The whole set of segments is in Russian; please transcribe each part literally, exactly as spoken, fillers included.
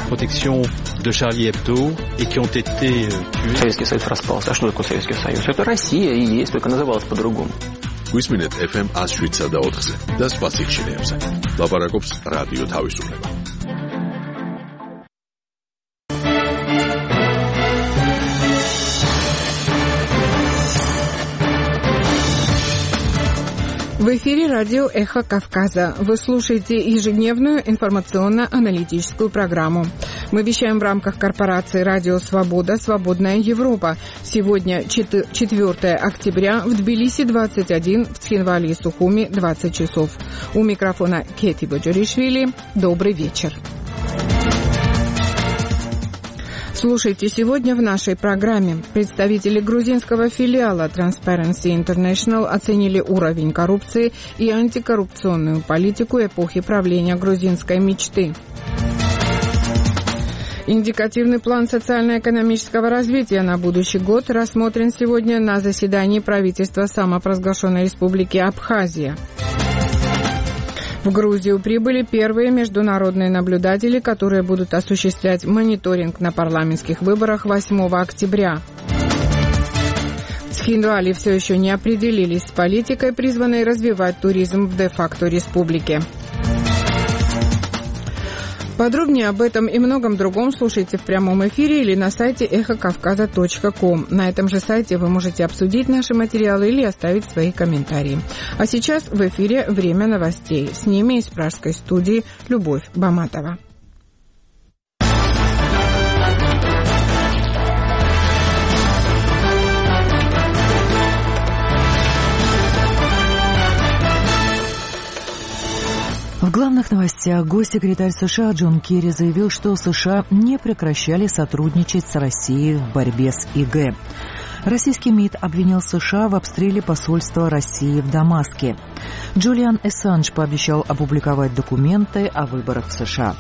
protection de Charlie Hebdo et qui ont été tués. Советский Союз распался. А что такое Советский Союз? Это Россия и есть, только называлась по-другому. გვისმინეთ эф эм one oh seven point four-ზე და სხვა სიხშირეებზე. ლაპარაკობს რადიო თავისუფლება. В эфире радио «Эхо Кавказа». Вы слушаете ежедневную информационно-аналитическую программу. Мы вещаем в рамках корпорации «Радио Свобода. Свободная Европа». Сегодня четвёртое октября, в Тбилиси двадцать один, в Цхинвале и Сухуми двадцать часов. У микрофона Кети Боджоришвили. Добрый вечер. Слушайте сегодня в нашей программе. Представители грузинского филиала Transparency International оценили уровень коррупции и антикоррупционную политику эпохи правления грузинской мечты. Индикативный план социально-экономического развития на будущий год рассмотрен сегодня на заседании правительства самопровозглашенной республики Абхазия. В Грузию прибыли первые международные наблюдатели, которые будут осуществлять мониторинг на парламентских выборах восьмого октября. В Цхинвале все еще не определились с политикой, призванной развивать туризм в де-факто республике. Подробнее об этом и многом другом слушайте в прямом эфире или на сайте эхо кавказа точка ком. На этом же сайте вы можете обсудить наши материалы или оставить свои комментарии. А сейчас в эфире «Время новостей». С ними из пражской студии Любовь Баматова. В главных новостях госсекретарь США Джон Керри заявил, что США не прекращали сотрудничать с Россией в борьбе с ИГ. Российский МИД обвинил США в обстреле посольства России в Дамаске. Джулиан Ассанж пообещал опубликовать документы о выборах в США.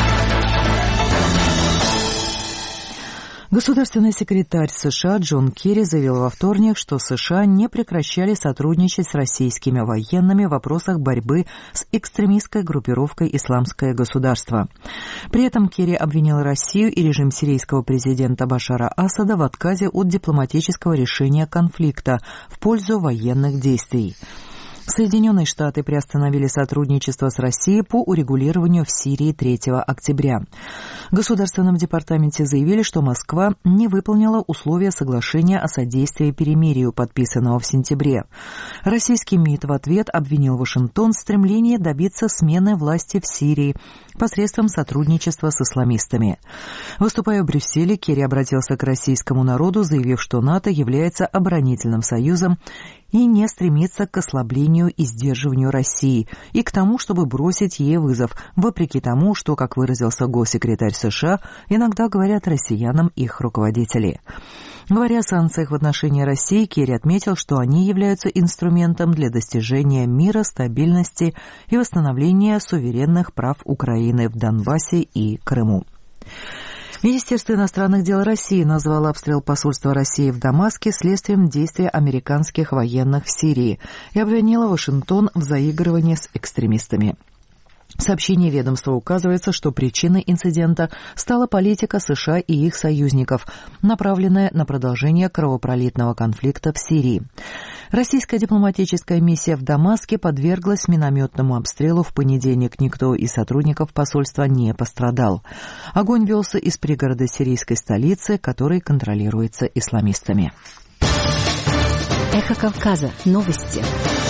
Государственный секретарь США Джон Керри заявил во вторник, что США не прекращали сотрудничать с российскими военными в вопросах борьбы с экстремистской группировкой «Исламское государство». При этом Керри обвинил Россию и режим сирийского президента Башара Асада в отказе от дипломатического решения конфликта в пользу военных действий. Соединенные Штаты приостановили сотрудничество с Россией по урегулированию в Сирии третьего октября. В Государственном департаменте заявили, что Москва не выполнила условия соглашения о содействии перемирию, подписанного в сентябре. Российский МИД в ответ обвинил Вашингтон в стремлении добиться смены власти в Сирии посредством сотрудничества с исламистами. Выступая в Брюсселе, Керри обратился к российскому народу, заявив, что НАТО является оборонительным союзом и не стремится к ослаблению и сдерживанию России, и к тому, чтобы бросить ей вызов, вопреки тому, что, как выразился госсекретарь США, иногда говорят россиянам их руководители. Говоря о санкциях в отношении России, Керри отметил, что они являются инструментом для достижения мира, стабильности и восстановления суверенных прав Украины в Донбассе и Крыму. Министерство иностранных дел России назвало обстрел посольства России в Дамаске следствием действий американских военных в Сирии и обвинило Вашингтон в заигрывании с экстремистами. В сообщении ведомства указывается, что причиной инцидента стала политика США и их союзников, направленная на продолжение кровопролитного конфликта в Сирии. Российская дипломатическая миссия в Дамаске подверглась минометному обстрелу в понедельник. Никто из сотрудников посольства не пострадал. Огонь велся из пригорода сирийской столицы, который контролируется исламистами. Эхо Кавказа. Новости.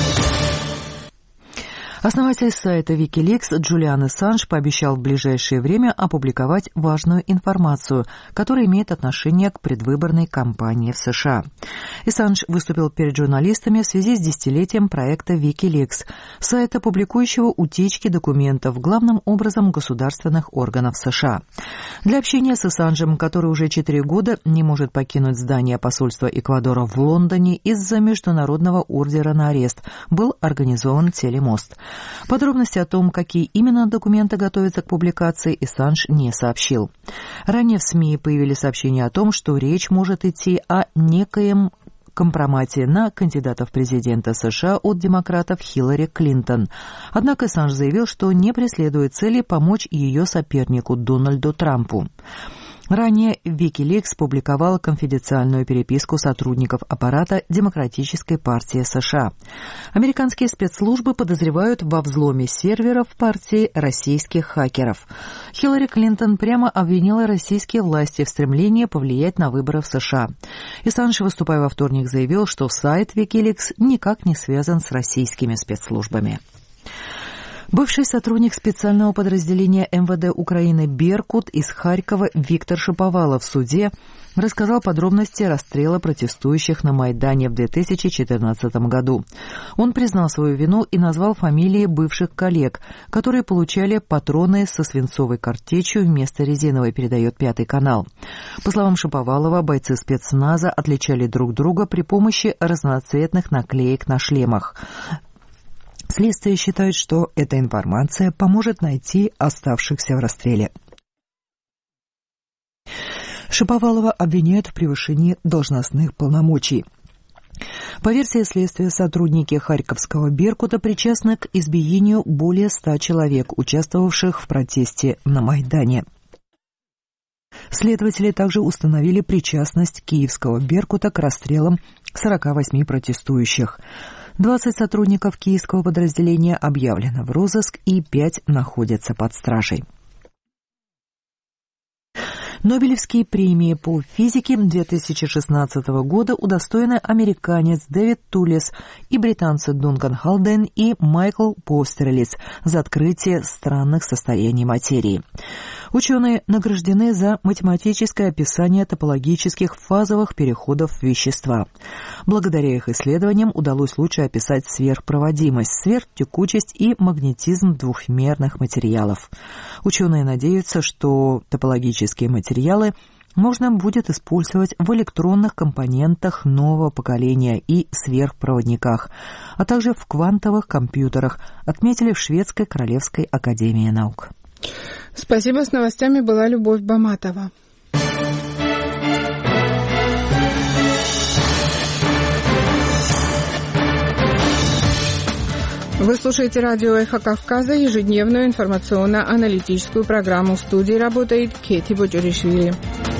Основатель сайта Wikileaks Джулиан Ассанж пообещал в ближайшее время опубликовать важную информацию, которая имеет отношение к предвыборной кампании в США. Ассанж выступил перед журналистами в связи с десятилетием проекта Wikileaks, сайта, публикующего утечки документов, главным образом государственных органов США. Для общения с Ассанжем, который уже четыре года не может покинуть здание посольства Эквадора в Лондоне из-за международного ордера на арест, был организован телемост. Подробности о том, какие именно документы готовятся к публикации, Ассанж не сообщил. Ранее в СМИ появились сообщения о том, что речь может идти о некоем компромате на кандидата в президенты США от демократов Хиллари Клинтон. Однако Ассанж заявил, что не преследует цели помочь ее сопернику Дональду Трампу. Ранее Wikileaks публиковала конфиденциальную переписку сотрудников аппарата Демократической партии США. Американские спецслужбы подозревают во взломе серверов партии российских хакеров. Хиллари Клинтон прямо обвинила российские власти в стремлении повлиять на выборы в США. Ассанж, выступая во вторник, заявил, что сайт Wikileaks никак не связан с российскими спецслужбами. Бывший сотрудник специального подразделения эм вэ дэ Украины «Беркут» из Харькова Виктор Шаповалов в суде рассказал подробности расстрела протестующих на Майдане в две тысячи четырнадцатом году. Он признал свою вину и назвал фамилии бывших коллег, которые получали патроны со свинцовой картечью вместо резиновой, передает Пятый канал. По словам Шаповалова, бойцы спецназа отличали друг друга при помощи разноцветных наклеек на шлемах. Следствие считает, что эта информация поможет найти оставшихся в расстреле. Шаповалова обвиняют в превышении должностных полномочий. По версии следствия, сотрудники Харьковского «Беркута» причастны к избиению более ста человек, участвовавших в протесте на Майдане. Следователи также установили причастность Киевского «Беркута» к расстрелам сорока восьми протестующих. двадцать сотрудников киевского подразделения объявлено в розыск и пять находятся под стражей. Нобелевские премии по физике две тысячи шестнадцатого года удостоены американец Дэвид Тулес и британцы Дункан Халден и Майкл Постерлиц за открытие странных состояний материи. Ученые награждены за математическое описание топологических фазовых переходов вещества. Благодаря их исследованиям удалось лучше описать сверхпроводимость, сверхтекучесть и магнетизм двухмерных материалов. Ученые надеются, что топологические материалы можно будет использовать в электронных компонентах нового поколения и сверхпроводниках, а также в квантовых компьютерах, отметили в Шведской Королевской академии наук. Спасибо. С новостями была Любовь Баматова. Вы слушаете радио «Эхо Кавказа», ежедневную информационно-аналитическую программу. В студии работает Кети Боджоришвили.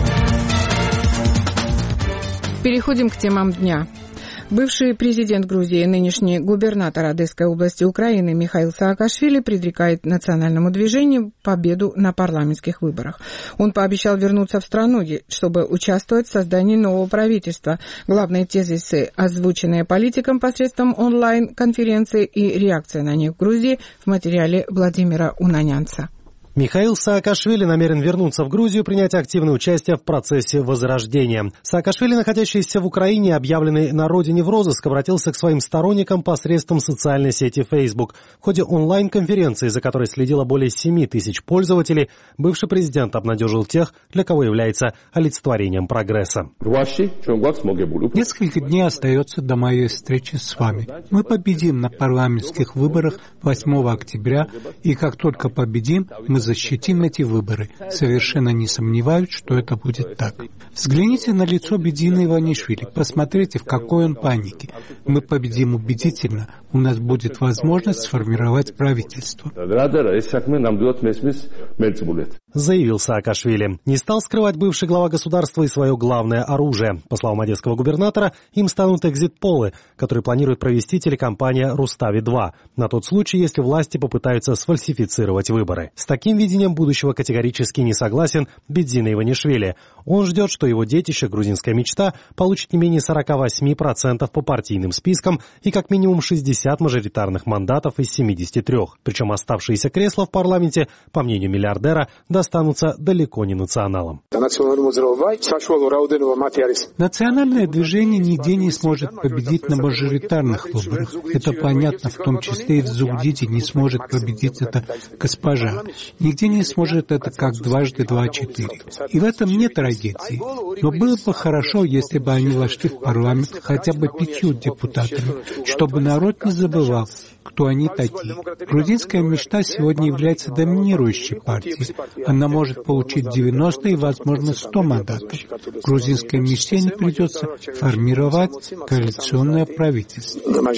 Переходим к темам дня. Бывший президент Грузии, нынешний губернатор Одесской области Украины Михаил Саакашвили предрекает национальному движению победу на парламентских выборах. Он пообещал вернуться в страну, чтобы участвовать в создании нового правительства. Главные тезисы, озвученные политиком посредством онлайн-конференции, и реакция на них в Грузии в материале Владимира Унанянца. Михаил Саакашвили намерен вернуться в Грузию, принять активное участие в процессе возрождения. Саакашвили, находящийся в Украине, объявленный на родине в розыск, обратился к своим сторонникам посредством социальной сети Facebook. В ходе онлайн-конференции, за которой следило более семи тысяч пользователей, бывший президент обнадежил тех, для кого является олицетворением прогресса. Несколько дней остается до моей встречи с вами. Мы победим на парламентских выборах восьмого октября, и как только победим, мы защитим эти выборы. Совершенно не сомневаюсь, что это будет так. Взгляните на лицо Бедины Иванишвили, посмотрите, в какой он панике. Мы победим убедительно, у нас будет возможность сформировать правительство. Заявил Саакашвили. Не стал скрывать бывший глава государства и свое главное оружие. По словам одесского губернатора, им станут экзит-полы, которые планирует провести телекомпания «Рустави-два», на тот случай, если власти попытаются сфальсифицировать выборы. С таким видением будущего категорически не согласен Бедзина Иванишвили. Он ждет, что его детище «Грузинская мечта» получит не менее сорок восемь процентов по партийным спискам и как минимум шестьдесят мажоритарных мандатов из семидесяти трёх. Причем оставшиеся кресла в парламенте, по мнению миллиардера, достанутся далеко не националам. Национальное движение нигде не сможет победить на мажоритарных выборах. Это понятно, в том числе и в Зугдиде не сможет победить эта госпожа. Нигде не сможет это как дважды два четыре. И в этом нет трагедии. Но было бы хорошо, если бы они вошли в парламент хотя бы пятью депутатами, чтобы народ не забывал, кто они такие. Грузинская мечта сегодня является доминирующей партией. Она может получить девяносто и, возможно, сто мандатов. Грузинской мечте не придется формировать коалиционное правительство.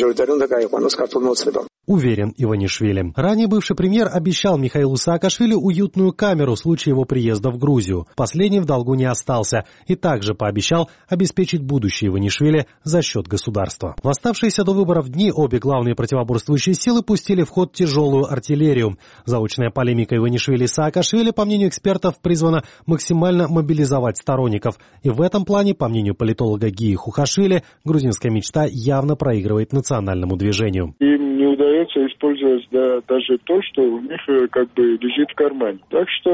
Уверен Иванишвили. Ранее бывший премьер обещал Михаилу Саакашвили уютную камеру в случае его приезда в Грузию. Последний в долгу не остался и также пообещал обеспечить будущее Иванишвили за счет государства. В оставшиеся до выборов дни обе главные противоборствующие силы пустили в ход тяжелую артиллерию. Заочная полемика Иванишвили и Саакашвили, по мнению экспертов, призвана максимально мобилизовать сторонников. И в этом плане, по мнению политолога Гии Хухашвили, грузинская мечта явно проигрывает национальному движению. Им не удается использовать да, даже то, что у них как бы лежит в кармане. Так что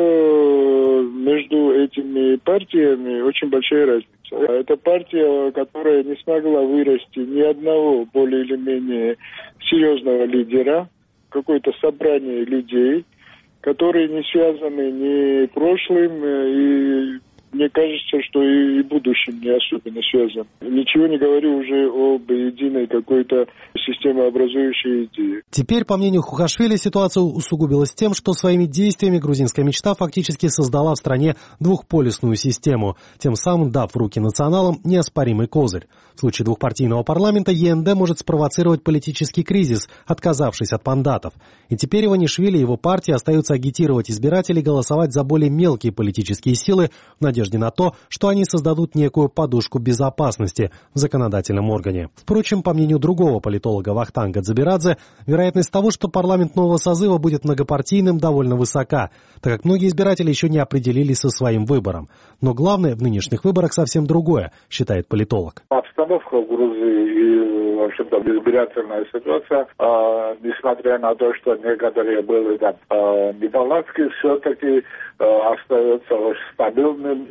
между этими партиями очень большая разница. Это партия, которая не смогла вырасти ни одного более или менее серьезного лидера, какое-то собрание людей, которые не связаны ни прошлым, и мне кажется, что и будущим не особенно связан. Ничего не говорю уже об единой какой-то системообразующей идее. Теперь, по мнению Хухашвили, ситуация усугубилась тем, что своими действиями грузинская мечта фактически создала в стране двухполюсную систему, тем самым дав в руки националам неоспоримый козырь. В случае двухпартийного парламента ЕНД может спровоцировать политический кризис, отказавшись от мандатов. И теперь Иванишвили и его партия остаются агитировать избирателей голосовать за более мелкие политические силы в надежде на то, что они создадут некую подушку безопасности в законодательном органе. Впрочем, по мнению другого политолога Вахтанга Дзабирадзе, вероятность того, что парламент нового созыва будет многопартийным, довольно высока, так как многие избиратели еще не определились со своим выбором. Но главное в нынешних выборах совсем другое, считает политолог. Обстановка в Грузии и, в общем-то, избирательная ситуация, а, несмотря на то, что некоторые были там а, неполадки, все-таки а, остается очень стабильным,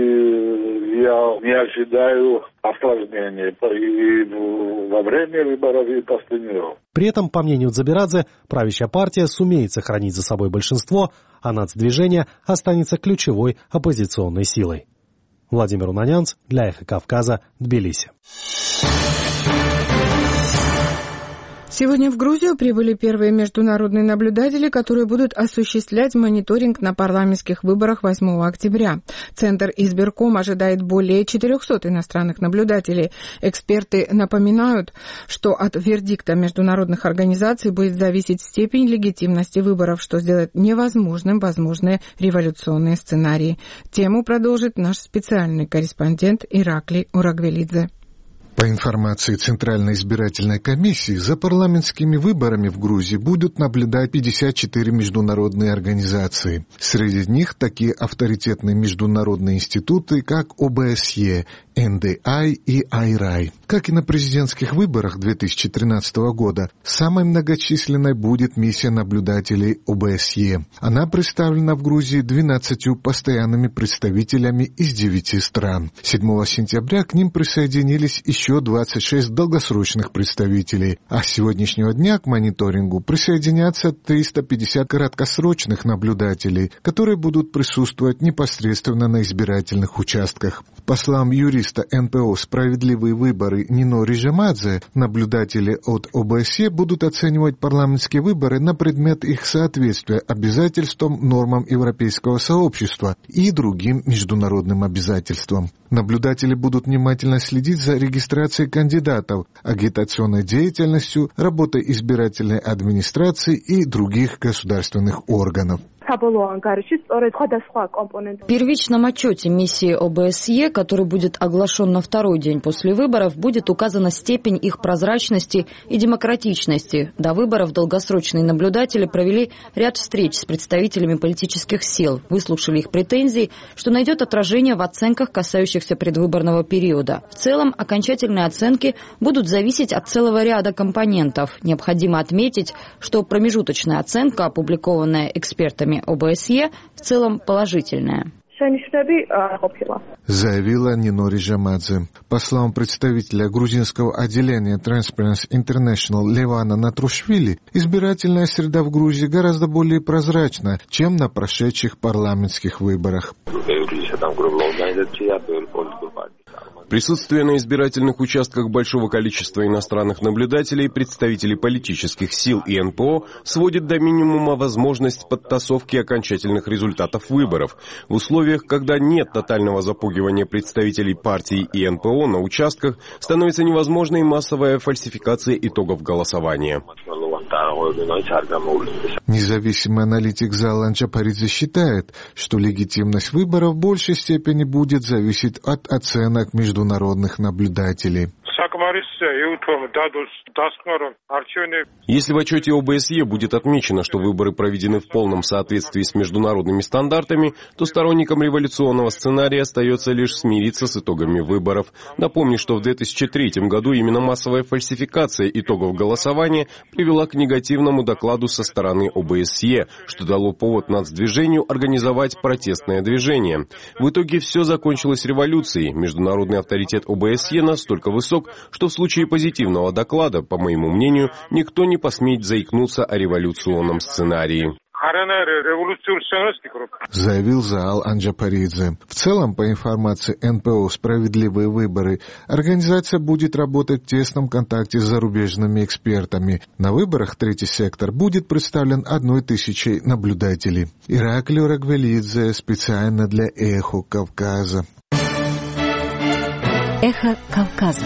и я не ожидаю осложнений и во время выборов, и после него. При этом, по мнению Дзабирадзе, правящая партия сумеет сохранить за собой большинство, а нацдвижение останется ключевой оппозиционной силой. Владимир Унанянц для Эхо Кавказа, Тбилиси. Сегодня в Грузию прибыли первые международные наблюдатели, которые будут осуществлять мониторинг на парламентских выборах восьмого октября. Центр избирком ожидает более четырехсот иностранных наблюдателей. Эксперты напоминают, что от вердикта международных организаций будет зависеть степень легитимности выборов, что сделает невозможным возможные революционные сценарии. Тему продолжит наш специальный корреспондент Ираклий Урагвелидзе. По информации Центральной избирательной комиссии, за парламентскими выборами в Грузии будут наблюдать пятьдесят четыре международные организации. Среди них такие авторитетные международные институты, как О Бэ Эс Е, Эн Дэ Ай и Ай Эр Ай. Как и на президентских выборах две тысячи тринадцатого года, самой многочисленной будет миссия наблюдателей О Бэ Эс Е. Она представлена в Грузии двенадцатью постоянными представителями из девяти стран. седьмого сентября к ним присоединились еще двадцать шесть долгосрочных представителей, а с сегодняшнего дня к мониторингу присоединятся триста пятьдесят краткосрочных наблюдателей, которые будут присутствовать непосредственно на избирательных участках. По словам юриста Эн Пэ О «Справедливые выборы» Нино Рижамадзе, наблюдатели от О Бэ Эс Е будут оценивать парламентские выборы на предмет их соответствия обязательствам, нормам европейского сообщества и другим международным обязательствам. Наблюдатели будут внимательно следить за регистрацией кандидатов, агитационной деятельностью, работой избирательной администрации и других государственных органов. В первичном отчете миссии О Бэ Эс Е, который будет оглашен на второй день после выборов, будет указана степень их прозрачности и демократичности. До выборов долгосрочные наблюдатели провели ряд встреч с представителями политических сил, выслушали их претензии, что найдет отражение в оценках, касающихся предвыборного периода. В целом, окончательные оценки будут зависеть от целого ряда компонентов. Необходимо отметить, что промежуточная оценка, опубликованная экспертами О Бэ Эс Е, в целом положительная. Заявила Нино Рижамадзе. По словам представителя грузинского отделения Transparency International Левана Натрушвили, избирательная среда в Грузии гораздо более прозрачна, чем на прошедших парламентских выборах. Присутствие на избирательных участках большого количества иностранных наблюдателей, представителей политических сил и эн пэ о сводит до минимума возможность подтасовки окончательных результатов выборов. В условиях, когда нет тотального запугивания представителей партий и эн пэ о на участках, становится невозможной массовая фальсификация итогов голосования. Независимый аналитик Заал Анджапаридзе считает, что легитимность выборов в большей степени будет зависеть от оценок международных наблюдателей. Если в отчете о бэ эс е будет отмечено, что выборы проведены в полном соответствии с международными стандартами, то сторонникам революционного сценария остается лишь смириться с итогами выборов. Напомню, что в две тысячи третьем году именно массовая фальсификация итогов голосования привела к негативному докладу со стороны о бэ эс е, что дало повод нацдвижению организовать протестное движение. В итоге все закончилось революцией. Международный авторитет о бэ эс е настолько высок, что в случае позитивного доклада, по моему мнению, никто не посмеет заикнуться о революционном сценарии. Заявил Заал Анджапаридзе. В целом, по информации эн пэ о «Справедливые выборы», организация будет работать в тесном контакте с зарубежными экспертами. На выборах третий сектор будет представлен одной тысячей наблюдателей. Ираклио Рагвелидзе специально для «Эхо Кавказа». Эхо Кавказа.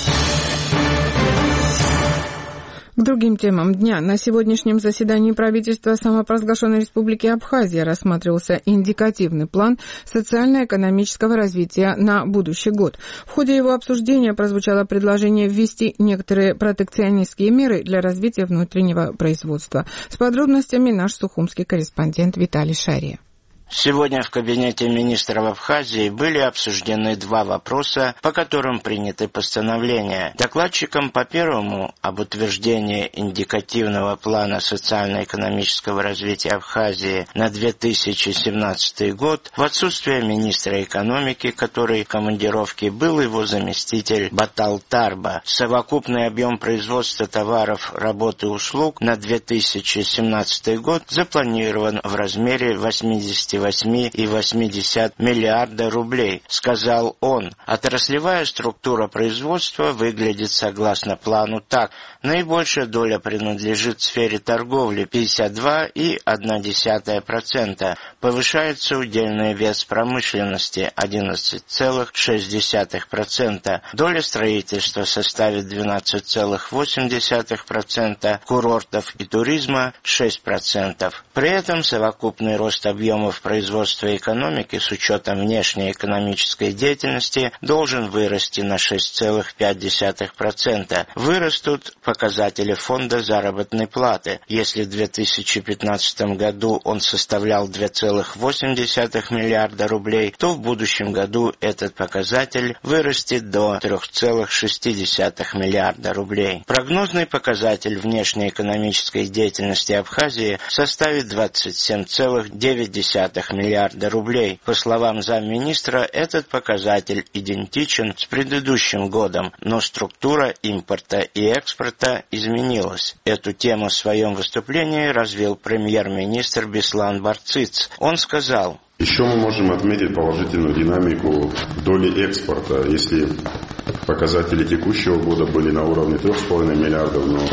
К другим темам дня. На сегодняшнем заседании правительства самопровозглашенной Республики Абхазия рассматривался индикативный план социально-экономического развития на будущий год. В ходе его обсуждения прозвучало предложение ввести некоторые протекционистские меры для развития внутреннего производства. С подробностями наш сухумский корреспондент Виталий Шария. Сегодня в кабинете министров Абхазии были обсуждены два вопроса, по которым приняты постановления. Докладчиком по первому об утверждении индикативного плана социально-экономического развития Абхазии на две тысячи семнадцатый год в отсутствие министра экономики, который в командировке был его заместитель Батал Тарба. Совокупный объем производства товаров, работ и услуг на две тысячи семнадцатый год запланирован в размере восемьдесят восемь целых восемь десятых миллиарда рублей, сказал он. Отраслевая структура производства выглядит согласно плану так. Наибольшая доля принадлежит сфере торговли пятьдесят два целых одна десятая процента. Повышается удельный вес промышленности одиннадцать целых шесть десятых процента. Доля строительства составит двенадцать целых восемь десятых процента. Курортов и туризма шесть процентов. При этом совокупный рост объемов производства экономики с учетом внешней экономической деятельности должен вырасти на шесть целых пять десятых процента. Вырастут показатели фонда заработной платы. Если в две тысячи пятнадцатом году он составлял два целых восемь десятых миллиарда рублей, то в будущем году этот показатель вырастет до три целых шесть десятых миллиарда рублей. Прогнозный показатель внешней экономической деятельности Абхазии составит двадцать семь целых девять десятых миллиарда рублей. По словам замминистра, этот показатель идентичен с предыдущим годом, но структура импорта и экспорта изменилась. Эту тему в своем выступлении развил премьер-министр Беслан Барциц. Он сказал: еще мы можем отметить положительную динамику доли экспорта. Если показатели текущего года были на уровне трех с половиной миллиардов, но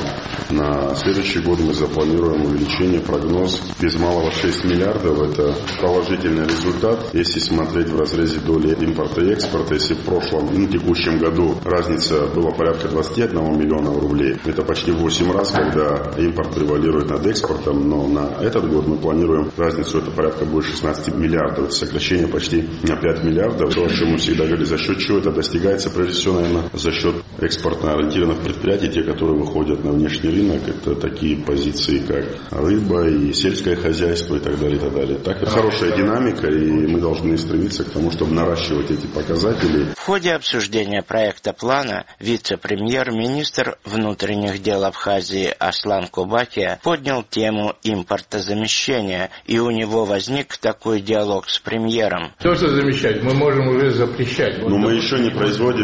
на следующий год мы запланируем увеличение, прогноз без малого шесть миллиардов. Это положительный результат. Если смотреть в разрезе доли импорта и экспорта, если в прошлом и в текущем году разница была порядка двадцать один миллиона рублей, это почти в восемь раз, когда импорт превалирует над экспортом, но на этот год мы планируем разницу, это порядка больше шестнадцати миллиардов. Это сокращение почти на пять миллиардов. То, о чем мы всегда говорили, за счет чего это достигается, прежде всего, наверное, за счет экспортно ориентированных предприятий, те, которые выходят на внешний рынок. Это такие позиции, как рыба и сельское хозяйство и так далее, и так далее. Так, это хорошая динамика, и мы должны стремиться к тому, чтобы наращивать эти показатели. В ходе обсуждения проекта плана вице-премьер-министр внутренних дел Абхазии Аслан Кубакия поднял тему импортозамещения, и у него возник такой диалог с премьером. То, что замещать, мы можем уже запрещать. Но мы еще не производим, Аслан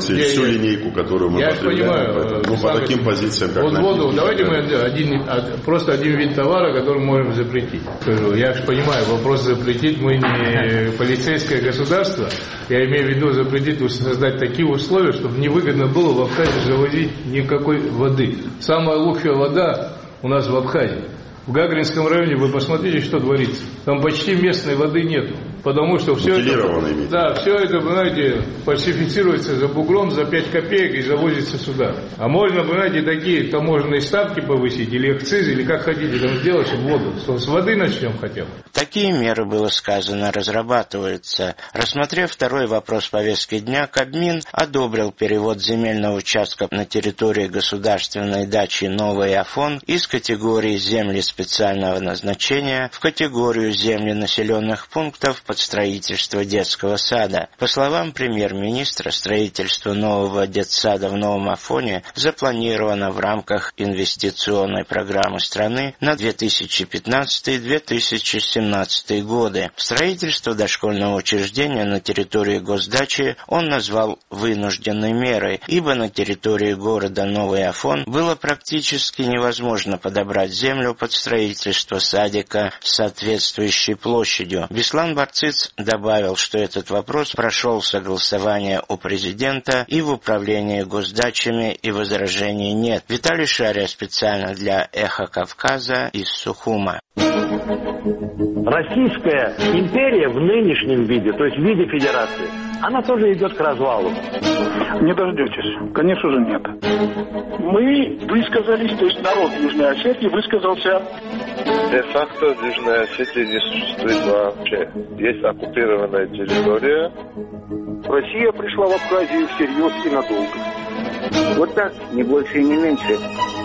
можете я, всю я, линейку, которую мы я потребляем, понимаю, ну, по таким позициям, как вот на воду, давайте мы один, просто один вид товара, который можем запретить. Скажу, я же понимаю, вопрос запретить, мы не полицейское государство, я имею в виду запретить, создать такие условия, чтобы невыгодно было в Абхазии завозить никакой воды. Самая лучшая вода у нас в Абхазии. В Гагаринском районе вы посмотрите, что творится. Там почти местной воды нет. Потому что все это, да, все это, вы знаете, фальсифицируется за бугром за пять копеек и завозится сюда. А можно, вы знаете, такие таможенные ставки повысить, или акцизы, или как хотите там сделать, чтобы воду. С воды начнем хотя бы. Такие меры, было сказано, разрабатываются. Рассмотрев второй вопрос повестки дня, Кабмин одобрил перевод земельного участка на территории государственной дачи Новый Афон из категории земли специального назначения в категорию земли населенных пунктов под строительство детского сада. По словам премьер-министра, строительство нового детсада в Новом Афоне запланировано в рамках инвестиционной программы страны на две тысячи пятнадцатый — две тысячи семнадцатый годы. Строительство дошкольного учреждения на территории госдачи он назвал вынужденной мерой, ибо на территории города Новый Афон было практически невозможно подобрать землю под строительство садика с соответствующей площадью. Беслан Барциц добавил, что этот вопрос прошел согласование у президента и в управлении госдачами, и возражений нет. Виталий Шария специально для «Эхо Кавказа» из Сухума. Российская империя в нынешнем виде, то есть в виде федерации, она тоже идет к развалу. Не дождетесь. Конечно же нет. Мы высказались, то есть народ Южной Осетии высказался. Де-факто в Южной Осетии не существует вообще. Есть оккупированная территория. Россия пришла в Абхазию всерьез и надолго. Вот так, не больше и не меньше.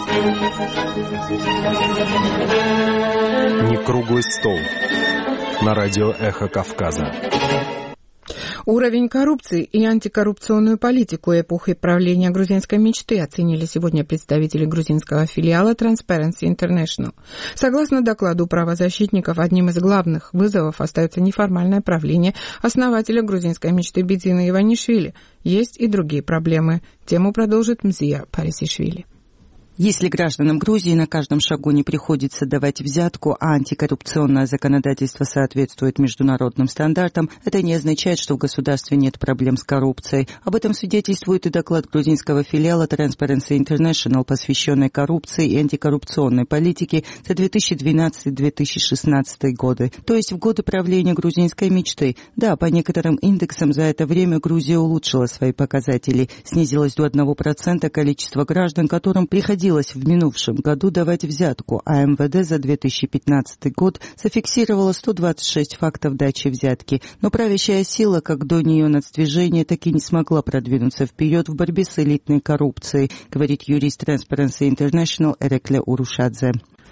Не круглый стол. На радио «Эхо Кавказа». Уровень коррупции и антикоррупционную политику эпохи правления грузинской мечты оценили сегодня представители грузинского филиала Transparency International. Согласно докладу правозащитников, одним из главных вызовов остается неформальное правление основателя грузинской мечты Бидзина Иванишвили. Есть и другие проблемы. Тему продолжит Мзия Парисишвили. Если гражданам Грузии на каждом шагу не приходится давать взятку, а антикоррупционное законодательство соответствует международным стандартам, это не означает, что в государстве нет проблем с коррупцией. Об этом свидетельствует и доклад грузинского филиала Transparency International, посвященный коррупции и антикоррупционной политике за две тысячи двенадцатый — две тысячи шестнадцатый годы, то есть в годы правления грузинской мечты. Да, по некоторым индексам за это время Грузия улучшила свои показатели. Снизилось до одного процента количество граждан, которым приходилось в минувшем году давать взятку, а эм вэ дэ за две тысячи пятнадцатый год зафиксировала сто двадцать шесть фактов дачи взятки, но правящая сила, как до нее нацдвижение, так и не смогла продвинуться вперед в борьбе с элитной коррупцией, говорит юрист Transparency International Эрекле Урушадзе.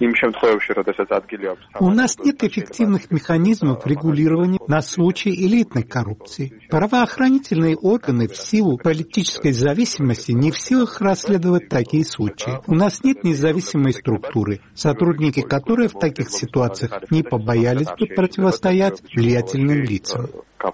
У нас нет эффективных механизмов регулирования на случай элитной коррупции. Правоохранительные органы в силу политической зависимости не в силах расследовать такие случаи. У нас нет независимой структуры, сотрудники которой в таких ситуациях не побоялись бы противостоять влиятельным лицам.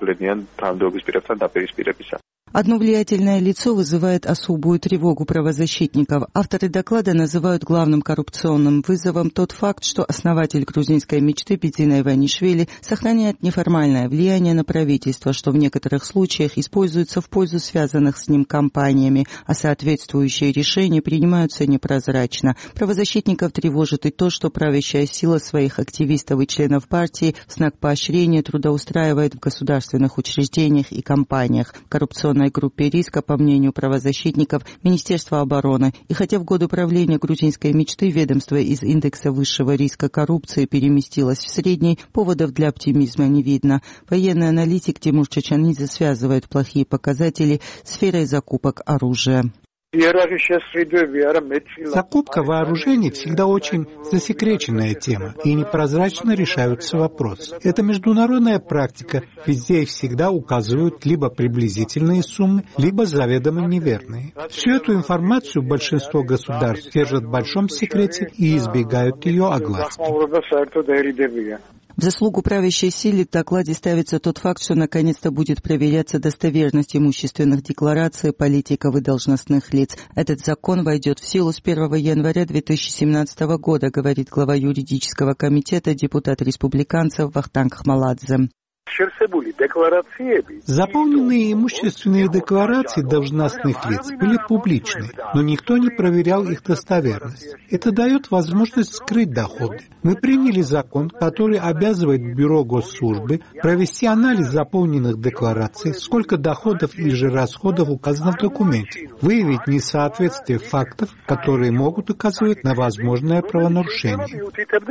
Одно влиятельное лицо вызывает особую тревогу правозащитников. Авторы доклада называют главным коррупционным вызовом тот факт, что основатель грузинской мечты Бидзина Иванишвили сохраняет неформальное влияние на правительство, что в некоторых случаях используется в пользу связанных с ним компаниями, а соответствующие решения принимаются непрозрачно. Правозащитников тревожит и то, что правящая сила своих активистов и членов партии в знак поощрения трудоустраивает в государственных учреждениях и компаниях. Коррупционная группе риска, по мнению правозащитников, Министерства обороны. И хотя в годы правления грузинской мечты ведомство из индекса высшего риска коррупции переместилось в средний, поводов для оптимизма не видно. Военный аналитик Тимур Чачанидзе связывает плохие показатели с сферой закупок оружия. Закупка вооружений всегда очень засекреченная тема, и непрозрачно решаются вопросы. Это международная практика, везде и всегда указывают либо приблизительные суммы, либо заведомо неверные. Всю эту информацию большинство государств держат в большом секрете и избегают ее огласки. В заслугу правящей силе в докладе ставится тот факт, что наконец-то будет проверяться достоверность имущественных деклараций политиков и должностных лиц. Этот закон войдет в силу с первого января две тысячи семнадцатого года, говорит глава юридического комитета, депутат республиканцев Вахтанг Хмаладзе. Заполненные имущественные декларации должностных лиц были публичны, но никто не проверял их достоверность. Это дает возможность скрыть доходы. Мы приняли закон, который обязывает Бюро Госслужбы провести анализ заполненных деклараций, сколько доходов или же расходов указано в документе, выявить несоответствие фактов, которые могут указывать на возможное правонарушение.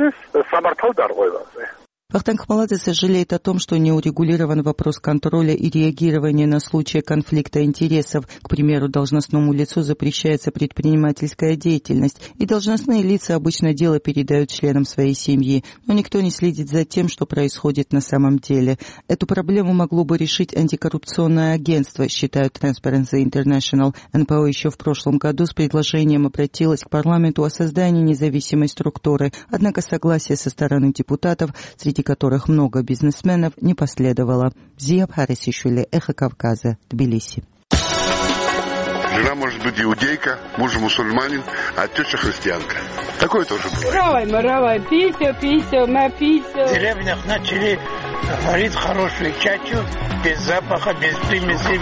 Вахтанг Хмаладзе сожалеет о том, что не урегулирован вопрос контроля и реагирования на случаи конфликта интересов. К примеру, должностному лицу запрещается предпринимательская деятельность, и должностные лица обычно дело передают членам своей семьи, но никто не следит за тем, что происходит на самом деле. Эту проблему могло бы решить антикоррупционное агентство, считают Transparency International. эн пэ о еще в прошлом году с предложением обратилась к парламенту о создании независимой структуры, однако согласие со стороны депутатов, среди которых много бизнесменов, не последовало. Зия Бхарисишвили, Эхо Кавказа, Тбилиси. Жена может быть иудейка, муж мусульманин, а теща христианка. Такое тоже бывает. Равай, маравай, писю, писю, на писю. В деревнях начали варить хорошую чачу, без запаха, без примесей.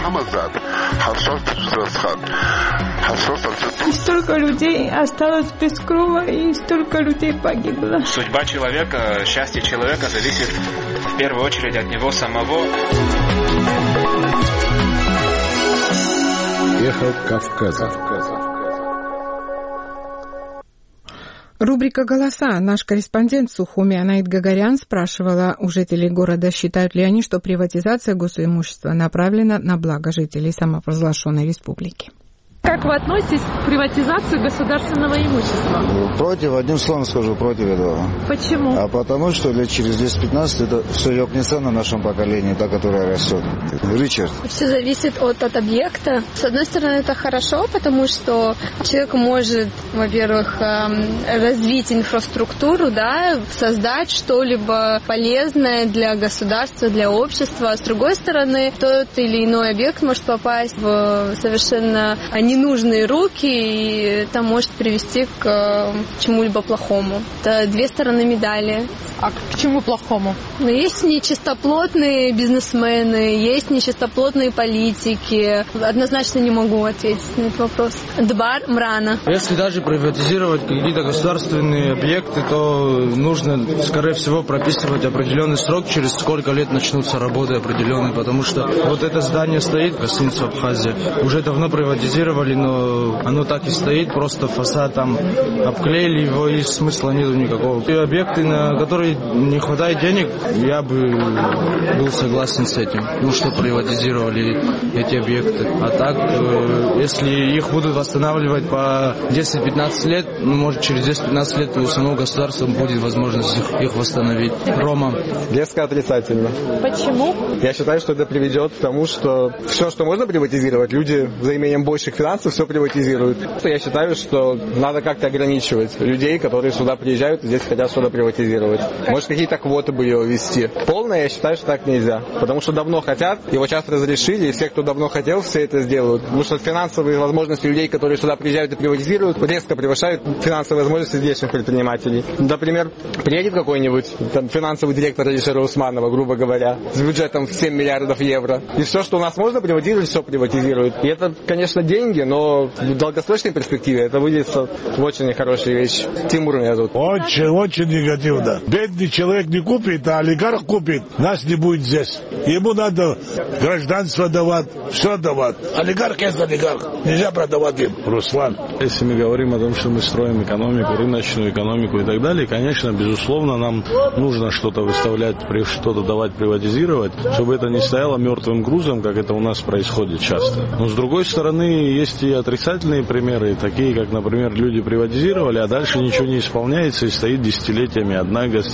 И столько людей осталось без крова, и столько людей погибло. Судьба человека, счастье человека зависит в первую очередь от него самого. Эхо Кавказа. Рубрика «Голоса». Наш корреспондент Сухуми Анаит Гагарян спрашивала у жителей города, считают ли они, что приватизация госимущества направлена на благо жителей самопровозглашенной республики. Как вы относитесь к приватизации государственного имущества? Против, одним словом скажу, против этого. Почему? А потому что лет через десять-пятнадцать это все ёкнется на нашем поколении, та, которая растет. Ричард. Все зависит от, от объекта. С одной стороны, это хорошо, потому что человек может, во-первых, развить инфраструктуру, да, создать что-либо полезное для государства, для общества. А с другой стороны, тот или иной объект может попасть в совершенно ненужные руки, и это может привести к чему-либо плохому. Это две стороны медали. А к чему плохому? Но есть нечистоплотные бизнесмены, есть нечистоплотные политики. Однозначно не могу ответить на этот вопрос. Дбар Мрана. Если даже приватизировать какие-то государственные объекты, то нужно, скорее всего, прописывать определенный срок, через сколько лет начнутся работы определенные, потому что вот это здание стоит, гостиница Абхазия, уже давно приватизировали, но оно так и стоит, просто фасад там обклеили его, и смысла нету никакого. И объекты, на которые не хватает денег, я бы был согласен с этим, ну что приватизировали эти объекты. А так, если их будут восстанавливать по десять-пятнадцать лет, ну может через десять-пятнадцать лет у самого государства будет возможность их, их восстановить. Рома. Резко отрицательно. Почему? Я считаю, что это приведет к тому, что все, что можно приватизировать, люди за имением больших финансов все приватизируют. Я считаю, что надо как-то ограничивать людей, которые сюда приезжают и здесь хотят что-то приватизировать. Может, какие-то квоты бы ее ввести. Полное, я считаю, что так нельзя. Потому что давно хотят, его сейчас разрешили, и все, кто давно хотел, все это сделают. Потому что финансовые возможности людей, которые сюда приезжают и приватизируют, резко превышают финансовые возможности здешних предпринимателей. Например, приедет какой-нибудь там, финансовый директор Алишера Усманова, грубо говоря, с бюджетом в семь миллиардов евро. И все, что у нас можно приватизировать, все приватизируют. И это, конечно, деньги, но в долгосрочной перспективе это выльется в очень нехорошие вещи. Тимур меня зовут. Очень, очень негативно. Бедный человек не купит, а олигарх купит. Нас не будет здесь. Ему надо гражданство давать, все давать. Олигарх есть олигарх. Нельзя продавать им. Руслан. Если мы говорим о том, что мы строим экономику, рыночную экономику и так далее, конечно, безусловно, нам нужно что-то выставлять, что-то давать, приватизировать, чтобы это не стояло мертвым грузом, как это у нас происходит часто. Но с другой стороны, есть и отрицательные примеры, такие как, например, люди приватизировали, а дальше ничего не исполняется и стоит десятилетиями одна гостиница,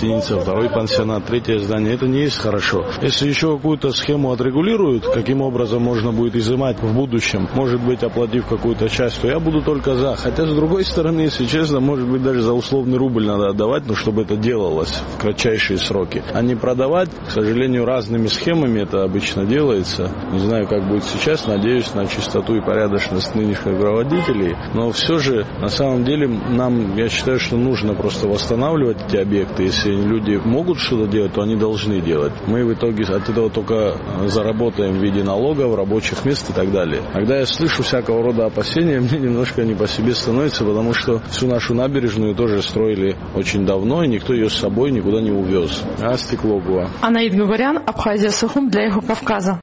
гостиница, второй пансионат, третье здание. Это не есть хорошо. Если еще какую-то схему отрегулируют, каким образом можно будет изымать в будущем, может быть, оплатив какую-то часть, то я буду только за. Хотя, с другой стороны, если честно, может быть, даже за условный рубль надо отдавать, но чтобы это делалось в кратчайшие сроки. А не продавать, к сожалению, разными схемами это обычно делается. Не знаю, как будет сейчас, надеюсь на чистоту и порядочность нынешних руководителей, но все же, на самом деле, нам, я считаю, что нужно просто восстанавливать эти объекты. Если люди могут что-то делать, то они должны делать. Мы в итоге от этого только заработаем в виде налогов, рабочих мест и так далее. Когда я слышу всякого рода опасения, мне немножко не по себе становится, потому что всю нашу набережную тоже строили очень давно, и никто ее с собой никуда не увез. А стекло было. Анаид Гугарян, Абхазия, Сухум для Эхо Кавказа.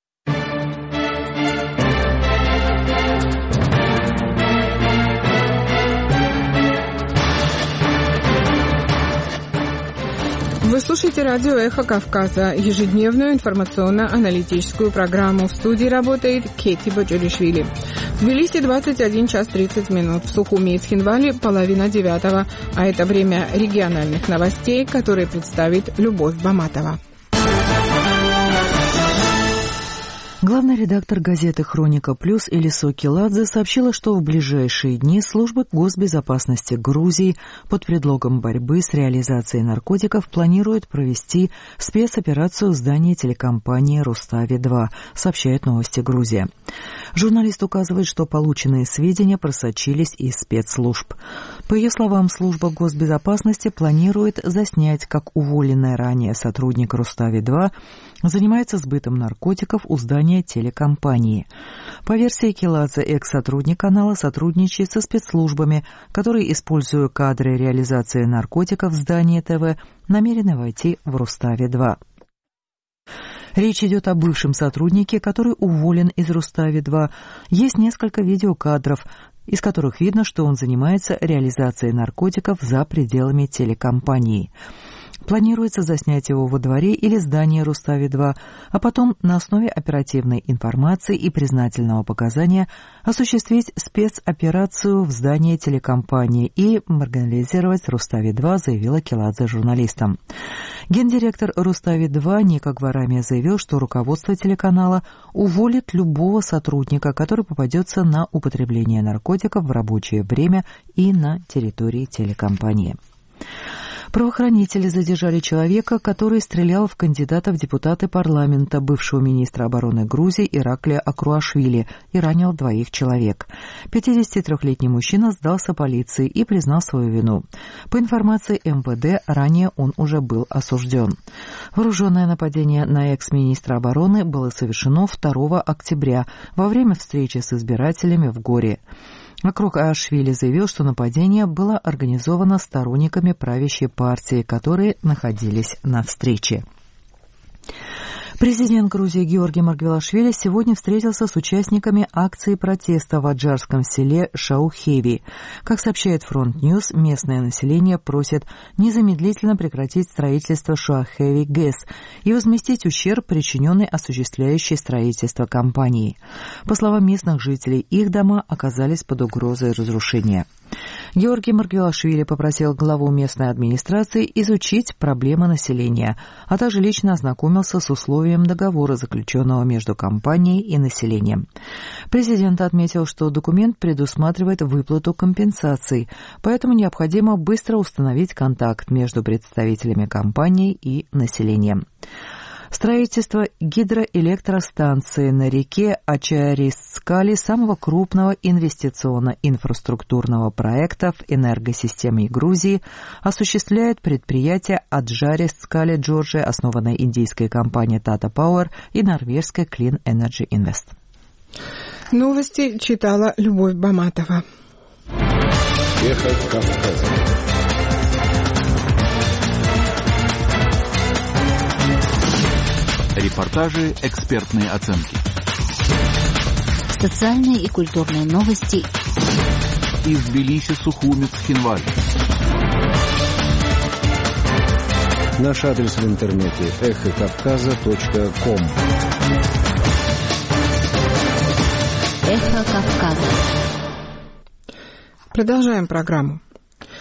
Вы слушаете радио «Эхо Кавказа», ежедневную информационно-аналитическую программу. В студии работает Кетти Баджалишвили. В Тбилиси двадцать один час тридцать минут, в Сухуми и Цхинвале половина девятого, а это время региональных новостей, которые представит Любовь Баматова. Главный редактор газеты «Хроника Плюс» Элисо Киладзе сообщила, что в ближайшие дни службы госбезопасности Грузии под предлогом борьбы с реализацией наркотиков планируют провести спецоперацию в здании телекомпании «Рустави-два», сообщает «Новости Грузия». Журналист указывает, что полученные сведения просочились из спецслужб. По ее словам, служба госбезопасности планирует заснять, как уволенная ранее сотрудник «Рустави-два» занимается сбытом наркотиков у здания телекомпании. По версии Киладзе, экс-сотрудник канала сотрудничает со спецслужбами, которые, используя кадры реализации наркотиков в здании ТВ, намерены войти в Рустави-два. Речь идет о бывшем сотруднике, который уволен из Рустави-два. Есть несколько видеокадров, из которых видно, что он занимается реализацией наркотиков за пределами телекомпании. Планируется заснять его во дворе или здании Рустави-два, а потом на основе оперативной информации и признательного показания осуществить спецоперацию в здании телекомпании и маргинализировать Рустави-два, заявила Киладзе журналистам. Гендиректор Рустави-два Ника Гварамия заявил, что руководство телеканала уволит любого сотрудника, который попадется на употребление наркотиков в рабочее время и на территории телекомпании. Правоохранители задержали человека, который стрелял в кандидата в депутаты парламента, бывшего министра обороны Грузии Ираклия Акруашвили, и ранил двоих человек. пятидесятитрёхлетний мужчина сдался полиции и признал свою вину. По информации эм вэ дэ, ранее он уже был осужден. Вооруженное нападение на экс-министра обороны было совершено второго октября во время встречи с избирателями в Горе. Акруашвили заявил, что нападение было организовано сторонниками правящей партии, которые находились на встрече. Президент Грузии Георгий Маргвелашвили сегодня встретился с участниками акции протеста в аджарском селе Шаухеви. Как сообщает Фронт Ньюс, местное население просит незамедлительно прекратить строительство Шаухеви ГЭС и возместить ущерб, причиненный осуществляющей строительство компанией. По словам местных жителей, их дома оказались под угрозой разрушения. Георгий Маргвелашвили попросил главу местной администрации изучить проблемы населения, а также лично ознакомился с условием договора, заключенного между компанией и населением. Президент отметил, что документ предусматривает выплату компенсаций, поэтому необходимо быстро установить контакт между представителями компании и населением. Строительство гидроэлектростанции на реке Ачарискали, самого крупного инвестиционно-инфраструктурного проекта в энергосистеме Грузии, осуществляет предприятие Аджарискали Джорджия, основанное индийской компанией Tata Power и норвежской Clean Energy Invest. Новости читала Любовь Баматова. Эхо Кавказа. Репортажи, экспертные оценки. Социальные и культурные новости. Из Тбилиси, Сухуми, Цхинвали. Наш адрес в интернете эхо кавказа точка ком. Эхо Кавказа. Продолжаем программу.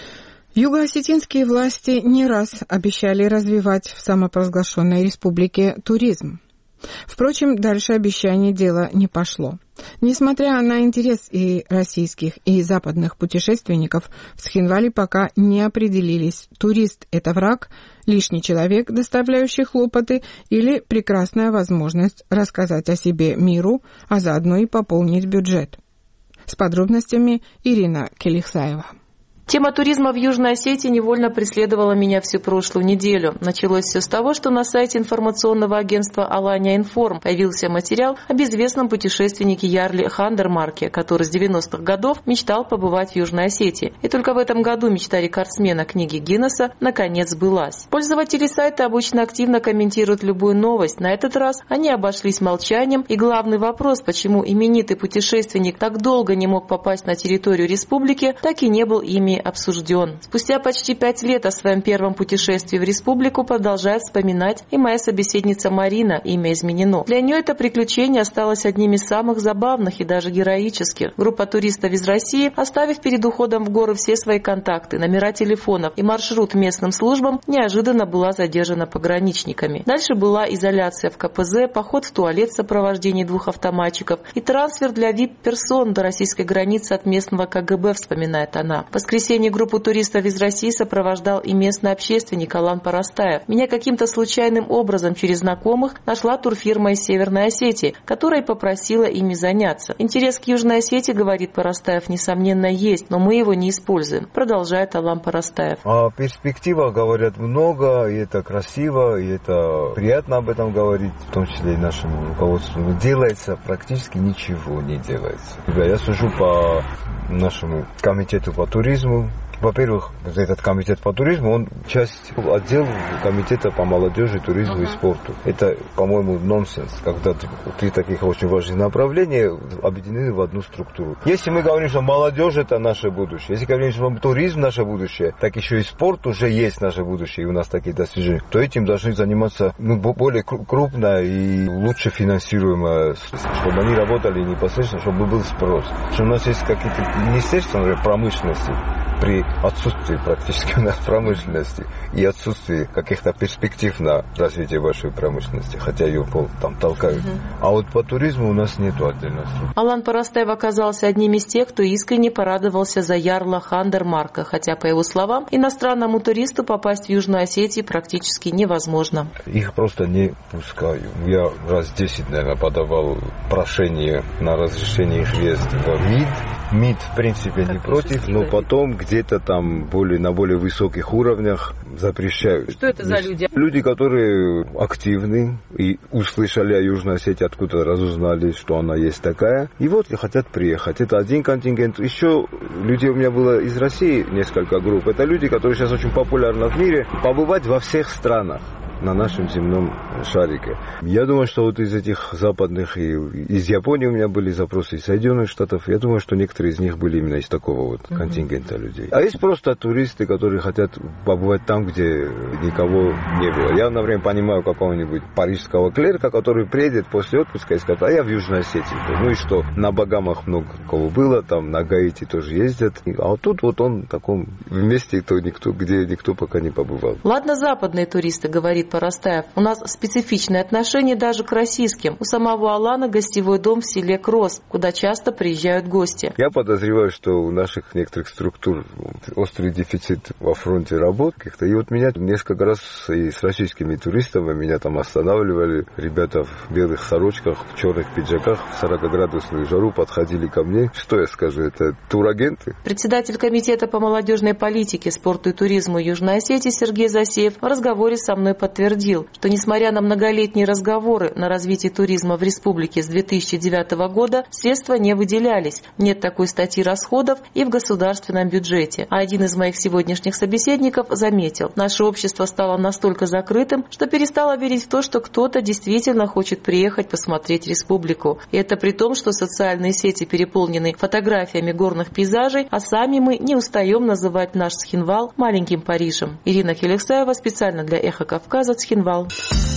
Юго-осетинские власти не раз обещали развивать в самопровозглашенной республике туризм. Впрочем, дальше обещаний дело не пошло. Несмотря на интерес и российских, и западных путешественников, в Цхинвале пока не определились, турист – это враг, лишний человек, доставляющий хлопоты, или прекрасная возможность рассказать о себе миру, а заодно и пополнить бюджет. С подробностями Ирина Келихсаева. Тема туризма в Южной Осетии невольно преследовала меня всю прошлую неделю. Началось все с того, что на сайте информационного агентства «Алания Информ» появился материал об известном путешественнике Ярли Хандермарке, который с девяностых годов мечтал побывать в Южной Осетии. И только в этом году мечта рекордсмена книги Гиннесса наконец сбылась. Пользователи сайта обычно активно комментируют любую новость. На этот раз они обошлись молчанием, и главный вопрос, почему именитый путешественник так долго не мог попасть на территорию республики, так и не был ими обсужден. Спустя почти пять лет о своем первом путешествии в республику продолжает вспоминать и моя собеседница Марина, имя изменено. Для нее это приключение осталось одним из самых забавных и даже героических. Группа туристов из России, оставив перед уходом в горы все свои контакты, номера телефонов и маршрут местным службам, неожиданно была задержана пограничниками. Дальше была изоляция в ка пэ зэ, поход в туалет в сопровождении двух автоматчиков и трансфер для ви ай пи-персон до российской границы от местного ка гэ бэ, вспоминает она. В воскресенье группу туристов из России сопровождал и местный общественник Алан Парастаев. Меня каким-то случайным образом через знакомых нашла турфирма из Северной Осетии, которая попросила ими заняться. Интерес к Южной Осетии, говорит Парастаев, несомненно есть, но мы его не используем, продолжает Алан Парастаев. О перспективах говорят много, и это красиво, и это приятно об этом говорить, в том числе и нашему руководству. Но делается практически ничего не делается. Я сужу по нашему комитету по туризму. Во-первых, этот комитет по туризму, он часть отдел комитета по молодежи, туризму и спорту. Это, по-моему, нонсенс, когда три таких очень важных направления объединены в одну структуру. Если мы говорим, что молодежь – это наше будущее, если говорим, что туризм – наше будущее, так еще и спорт уже есть наше будущее, и у нас такие достижения, то этим должны заниматься ну, более крупно и лучше финансируемо, чтобы они работали непосредственно, чтобы был спрос. Что у нас есть какие-то министерства, например, промышленности, при отсутствии практически на промышленности и отсутствии каких-то перспектив на развитие вашей промышленности, хотя ее пол там толкают. Uh-huh. А вот по туризму у нас нету отдельности. Алан Парастаев оказался одним из тех, кто искренне порадовался за Ярла Хандермарка, хотя, по его словам, иностранному туристу попасть в Южную Осетию практически невозможно. Их просто не пускаю. Я раз десять, наверное, подавал прошение на разрешение их въезда в МИД. МИД, в принципе, не против, но потом где-то там более, на более высоких уровнях запрещают. Что это за люди? Люди, которые активны и услышали о Южной Осетии, откуда разузнали, что она есть такая, и вот хотят приехать. Это один контингент. Еще людей у меня было из России несколько групп. Это люди, которые сейчас очень популярны в мире, побывать во всех странах на нашем земном шарике. Я думаю, что вот из этих западных, и из Японии у меня были запросы, из Соединенных Штатов, я думаю, что некоторые из них были именно из такого вот контингента mm-hmm. людей. А есть просто туристы, которые хотят побывать там, где никого не было. Я, например, понимаю какого-нибудь парижского клерка, который приедет после отпуска и скажет, а я в Южной Осетии. Ну и что, на Багамах много кого было, там на Гаити тоже ездят. А вот тут вот он в таком месте, то никто, где никто пока не побывал. Ладно, западные туристы, говорит Парастаев. У нас специфичное отношение даже к российским. У самого Алана гостевой дом в селе Кросс, куда часто приезжают гости. Я подозреваю, что у наших некоторых структур острый дефицит во фронте работ каких-то. И вот меня несколько раз и с российскими туристами меня там останавливали. Ребята в белых сорочках, в черных пиджаках, в сорокаградусную жару подходили ко мне. Что я скажу, это турагенты? Председатель комитета по молодежной политике, спорту и туризму Южной Осетии Сергей Засеев в разговоре со мной подтвердил, Подтвердил, что несмотря на многолетние разговоры на развитие туризма в республике с две тысячи девятого года, средства не выделялись, нет такой статьи расходов и в государственном бюджете. А один из моих сегодняшних собеседников заметил, наше общество стало настолько закрытым, что перестало верить в то, что кто-то действительно хочет приехать посмотреть республику. И это при том, что социальные сети переполнены фотографиями горных пейзажей, а сами мы не устаем называть наш Цхинвал маленьким Парижем. Ирина Келихсаева специально для «Эхо Кавказа», Цхинвал.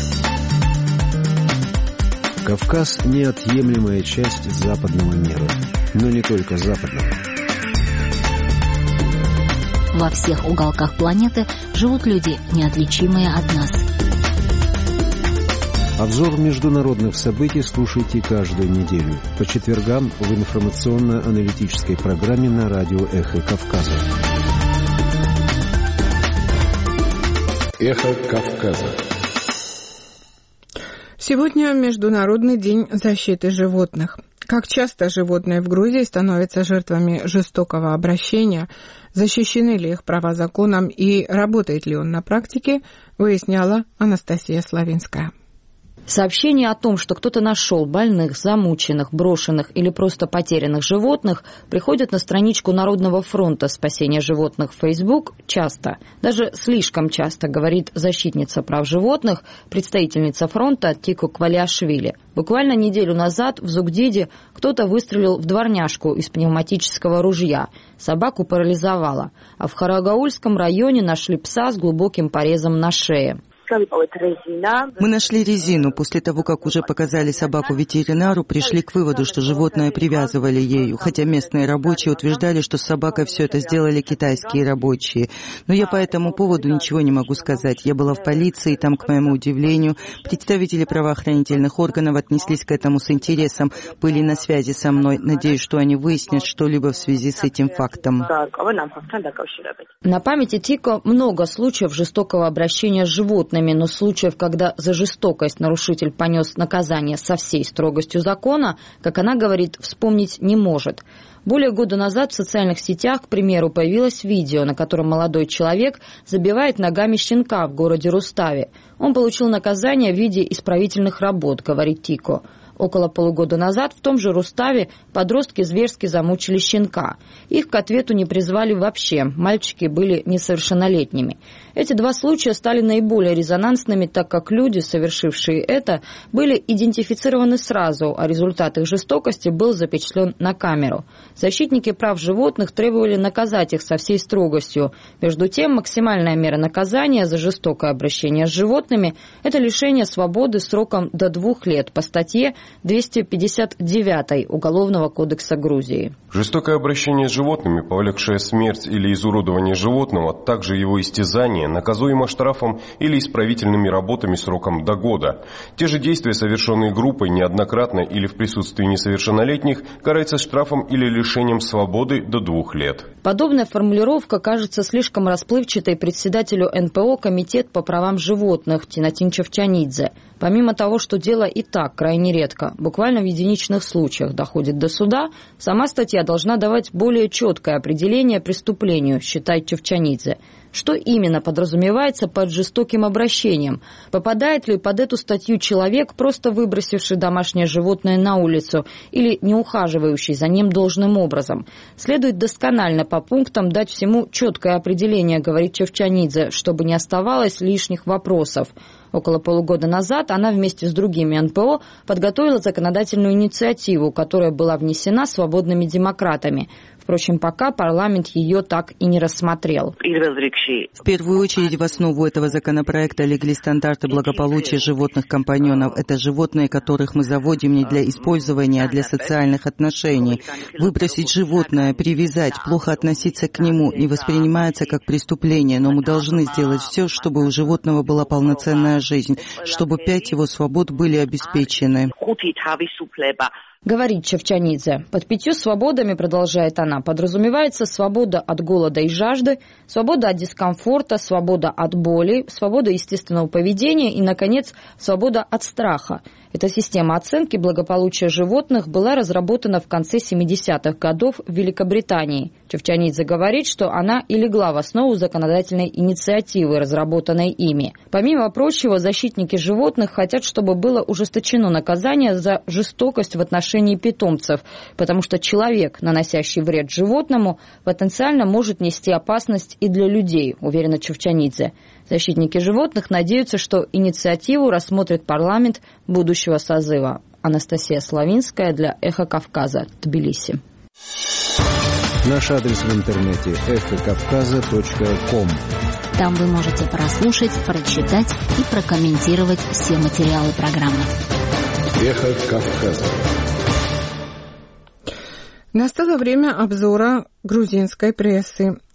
Кавказ – неотъемлемая часть западного мира, но не только западного. Во всех уголках планеты живут люди, неотличимые от нас. Обзор международных событий слушайте каждую неделю по четвергам в информационно-аналитической программе на радио «Эхо Кавказа». «Эхо Кавказа». Сегодня Международный день защиты животных. Как часто животные в Грузии становятся жертвами жестокого обращения, защищены ли их права законом и работает ли он на практике, выясняла Анастасия Славинская. Сообщения о том, что кто-то нашел больных, замученных, брошенных или просто потерянных животных, приходят на страничку Народного фронта спасения животных в Facebook часто, даже слишком часто, говорит защитница прав животных, представительница фронта Тико Квалиашвили. Буквально неделю назад в Зугдиде кто-то выстрелил в дворняжку из пневматического ружья. Собаку парализовало, а в Харагаульском районе нашли пса с глубоким порезом на шее. Мы нашли резину. После того, как уже показали собаку ветеринару, пришли к выводу, что животное привязывали ею, хотя местные рабочие утверждали, что с собакой все это сделали китайские рабочие. Но я по этому поводу ничего не могу сказать. Я была в полиции, и там, к моему удивлению, представители правоохранительных органов отнеслись к этому с интересом, были на связи со мной. Надеюсь, что они выяснят что-либо в связи с этим фактом. На памяти Тико много случаев жестокого обращения с животными, но случаев, когда за жестокость нарушитель понес наказание со всей строгостью закона, как она говорит, вспомнить не может. Более года назад в социальных сетях, к примеру, появилось видео, на котором молодой человек забивает ногами щенка в городе Руставе. Он получил наказание в виде исправительных работ, говорит Тико. Около полугода назад в том же Руставе подростки зверски замучили щенка. Их к ответу не призвали вообще, мальчики были несовершеннолетними. Эти два случая стали наиболее резонансными, так как люди, совершившие это, были идентифицированы сразу, а результат их жестокости был запечатлен на камеру. Защитники прав животных требовали наказать их со всей строгостью. Между тем, максимальная мера наказания за жестокое обращение с животными – это лишение свободы сроком до двух лет по статье двести пятьдесят девять Уголовного кодекса Грузии. Жестокое обращение с животными, повлекшее смерть или изуродование животного, также его истязание, наказуемо штрафом или исправительными работами сроком до года. Те же действия, совершенные группой неоднократно или в присутствии несовершеннолетних, караются штрафом или лишением свободы до двух лет. Подобная формулировка кажется слишком расплывчатой председателю эн пэ о «Комитет по правам животных» Тинатин Чавчанидзе. Помимо того, что дело и так крайне редко, буквально в единичных случаях доходит до суда, сама статья должна давать более четкое определение преступлению, считает Чавчанидзе. Что именно подразумевается под жестоким обращением? Попадает ли под эту статью человек, просто выбросивший домашнее животное на улицу или не ухаживающий за ним должным образом? Следует досконально по пунктам дать всему четкое определение, говорит Чавчанидзе, чтобы не оставалось лишних вопросов. Около полугода назад она вместе с другими эн пэ о подготовила законодательную инициативу, которая была внесена свободными демократами. Впрочем, пока парламент ее так и не рассмотрел. В первую очередь в основу этого законопроекта легли стандарты благополучия животных-компаньонов. Это животные, которых мы заводим не для использования, а для социальных отношений. Выбросить животное, привязать, плохо относиться к нему не воспринимается как преступление, но мы должны сделать все, чтобы у животного была полноценная жизнь, чтобы пять его свобод были обеспечены. Говорит Чавчанидзе. Под пятью свободами, продолжает она, подразумевается свобода от голода и жажды, свобода от дискомфорта, свобода от боли, свобода естественного поведения и, наконец, свобода от страха. Эта система оценки благополучия животных была разработана в конце семидесятых годов в Великобритании. Чавчанидзе говорит, что она и легла в основу законодательной инициативы, разработанной ими. Помимо прочего, защитники животных хотят, чтобы было ужесточено наказание за жестокость в отношении питомцев, потому что человек, наносящий вред животному, потенциально может нести опасность и для людей, уверена Чавчанидзе. Защитники животных надеются, что инициативу рассмотрит парламент будущего созыва. Анастасия Славинская для «Эхо Кавказа», Тбилиси. Наш адрес в интернете эхо кавказа точка ком. Там вы можете прослушать, прочитать и прокомментировать все материалы программы. «Эхо Кавказа». Настало время обзора грузинской прессы.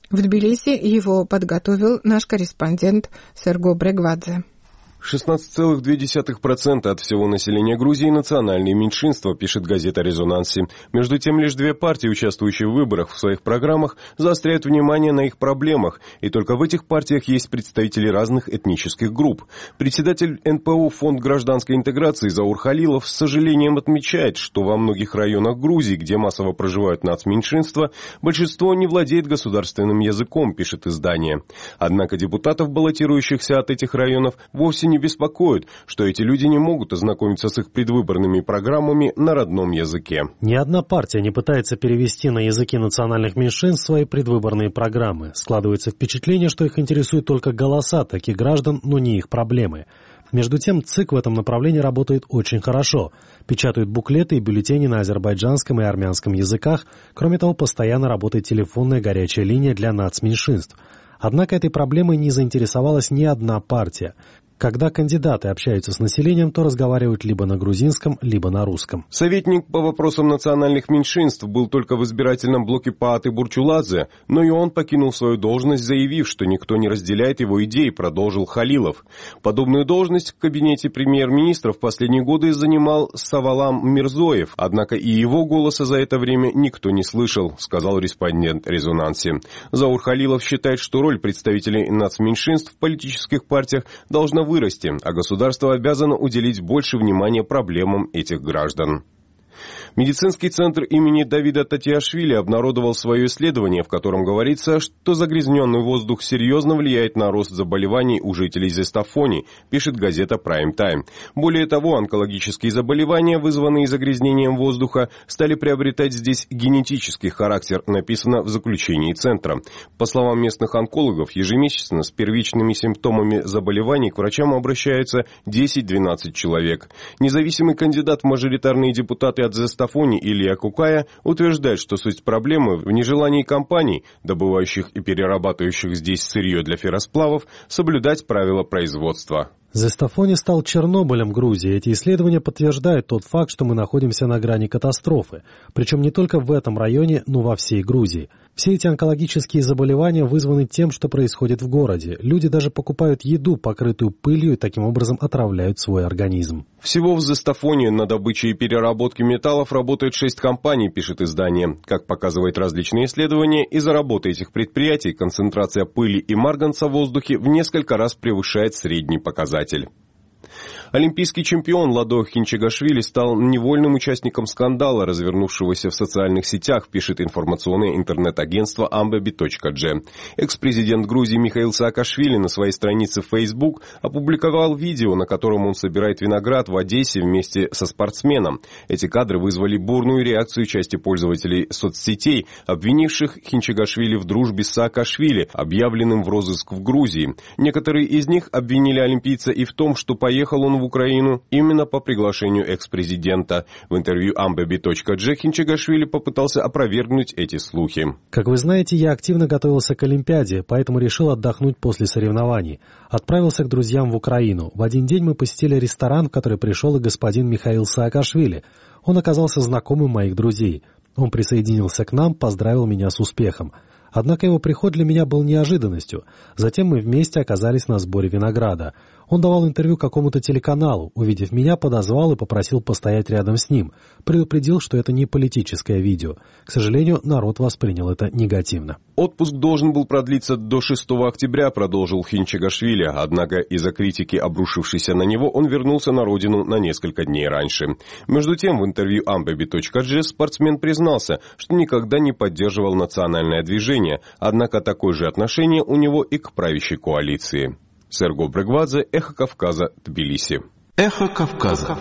В Тбилиси его подготовил наш корреспондент Серго Брегвадзе. шестнадцать целых две десятых процента от всего населения Грузии – национальные меньшинства, пишет газета «Резонанси». Между тем, лишь две партии, участвующие в выборах, в своих программах заостряют внимание на их проблемах, и только в этих партиях есть представители разных этнических групп. Председатель эн пэ о «Фонд гражданской интеграции» Заур Халилов с сожалением отмечает, что во многих районах Грузии, где массово проживают нацменьшинства, большинство не владеет государственным языком, пишет издание. Однако депутатов, баллотирующихся от этих районов, вовсе не беспокоит, что эти люди не могут ознакомиться с их предвыборными программами на родном языке. Ни одна партия не пытается перевести на языки национальных меньшинств свои предвыборные программы. Складывается впечатление, что их интересуют только голоса таких граждан, но не их проблемы. Между тем, ЦИК в этом направлении работает очень хорошо. Печатают буклеты и бюллетени на азербайджанском и армянском языках. Кроме того, постоянно работает телефонная горячая линия для нацменьшинств. Однако этой проблемой не заинтересовалась ни одна партия. Когда кандидаты общаются с населением, то разговаривают либо на грузинском, либо на русском. Советник по вопросам национальных меньшинств был только в избирательном блоке Пааты Бурчуладзе, но и он покинул свою должность, заявив, что никто не разделяет его идей, продолжил Халилов. Подобную должность в кабинете премьер-министра в последние годы занимал Савалам Мирзоев, однако и его голоса за это время никто не слышал, сказал респондент «Резонанси». Заур Халилов считает, что роль представителей нацменьшинств в политических партиях должна вырасти, а государство обязано уделить больше внимания проблемам этих граждан. Медицинский центр имени Давида Татиашвили обнародовал свое исследование, в котором говорится, что загрязненный воздух серьезно влияет на рост заболеваний у жителей Зестафони, пишет газета Prime Time. Более того, онкологические заболевания, вызванные загрязнением воздуха, стали приобретать здесь генетический характер, написано в заключении центра. По словам местных онкологов, ежемесячно с первичными симптомами заболеваний к врачам обращаются десять-двенадцать человек. Независимый кандидат в мажоритарные депутаты от Зестафони Илья Кукая утверждает, что суть проблемы в нежелании компаний, добывающих и перерабатывающих здесь сырье для ферросплавов, соблюдать правила производства. Зестафони стал Чернобылем Грузии. Эти исследования подтверждают тот факт, что мы находимся на грани катастрофы. Причем не только в этом районе, но во всей Грузии. Все эти онкологические заболевания вызваны тем, что происходит в городе. Люди даже покупают еду, покрытую пылью, и таким образом отравляют свой организм. Всего в Зестафоне на добыче и переработке металлов работает шесть компаний, пишет издание. Как показывают различные исследования, из-за работы этих предприятий концентрация пыли и марганца в воздухе в несколько раз превышает средний показатель. Олимпийский чемпион Ладо Хинчегашвили стал невольным участником скандала, развернувшегося в социальных сетях, пишет информационное интернет-агентство амбеби точка джи. Экс-президент Грузии Михаил Саакашвили на своей странице в Facebook опубликовал видео, на котором он собирает виноград в Одессе вместе со спортсменом. Эти кадры вызвали бурную реакцию части пользователей соцсетей, обвинивших Хинчегашвили в дружбе с Саакашвили, объявленным в розыск в Грузии. Некоторые из них обвинили олимпийца и в том, что поехал он в Украину именно по приглашению экс-президента. В интервью амбеби точка джи Хинчегашвили попытался опровергнуть эти слухи. Как вы знаете, я активно готовился к Олимпиаде, поэтому решил отдохнуть после соревнований. Отправился к друзьям в Украину. В один день мы посетили ресторан, в который пришел и господин Михаил Саакашвили. Он оказался знакомым моих друзей. Он присоединился к нам, поздравил меня с успехом. Однако его приход для меня был неожиданностью. Затем мы вместе оказались на сборе винограда. Он давал интервью какому-то телеканалу. Увидев меня, подозвал и попросил постоять рядом с ним. Предупредил, что это не политическое видео. К сожалению, народ воспринял это негативно. Отпуск должен был продлиться до шестого октября, продолжил Хинчегашвили. Однако из-за критики, обрушившейся на него, он вернулся на родину на несколько дней раньше. Между тем, в интервью амбеби точка джи спортсмен признался, что никогда не поддерживал национальное движение. Однако такое же отношение у него и к правящей коалиции. Серго Брегвадзе, Эхо Кавказа, Тбилиси. Эхо Кавказа.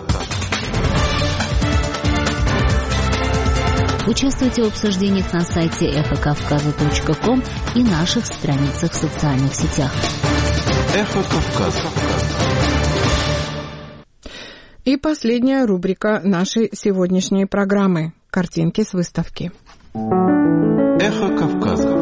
Участвуйте в обсуждениях на сайте эхо кавказа точка ком и наших страницах в социальных сетях. Эхо Кавказа. И последняя рубрика нашей сегодняшней программы – картинки с выставки. Эхо Кавказа.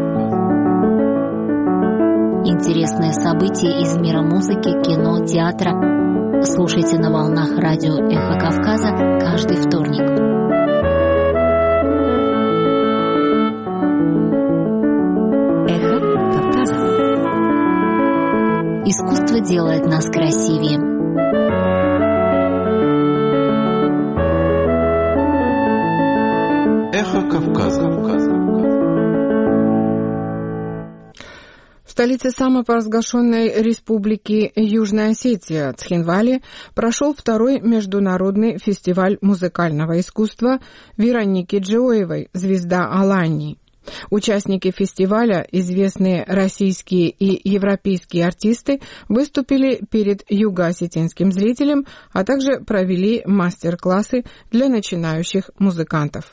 Интересные события из мира музыки, кино, театра. Слушайте на волнах радио «Эхо Кавказа» каждый вторник. Искусство делает нас красивее. Эхо Кавказа. В столице самопровозглашенной республики Южная Осетия Цхинвале прошел второй международный фестиваль музыкального искусства Вероники Джоевой «Звезда Алании». Участники фестиваля, известные российские и европейские артисты, выступили перед юго-осетинским зрителем, а также провели мастер-классы для начинающих музыкантов.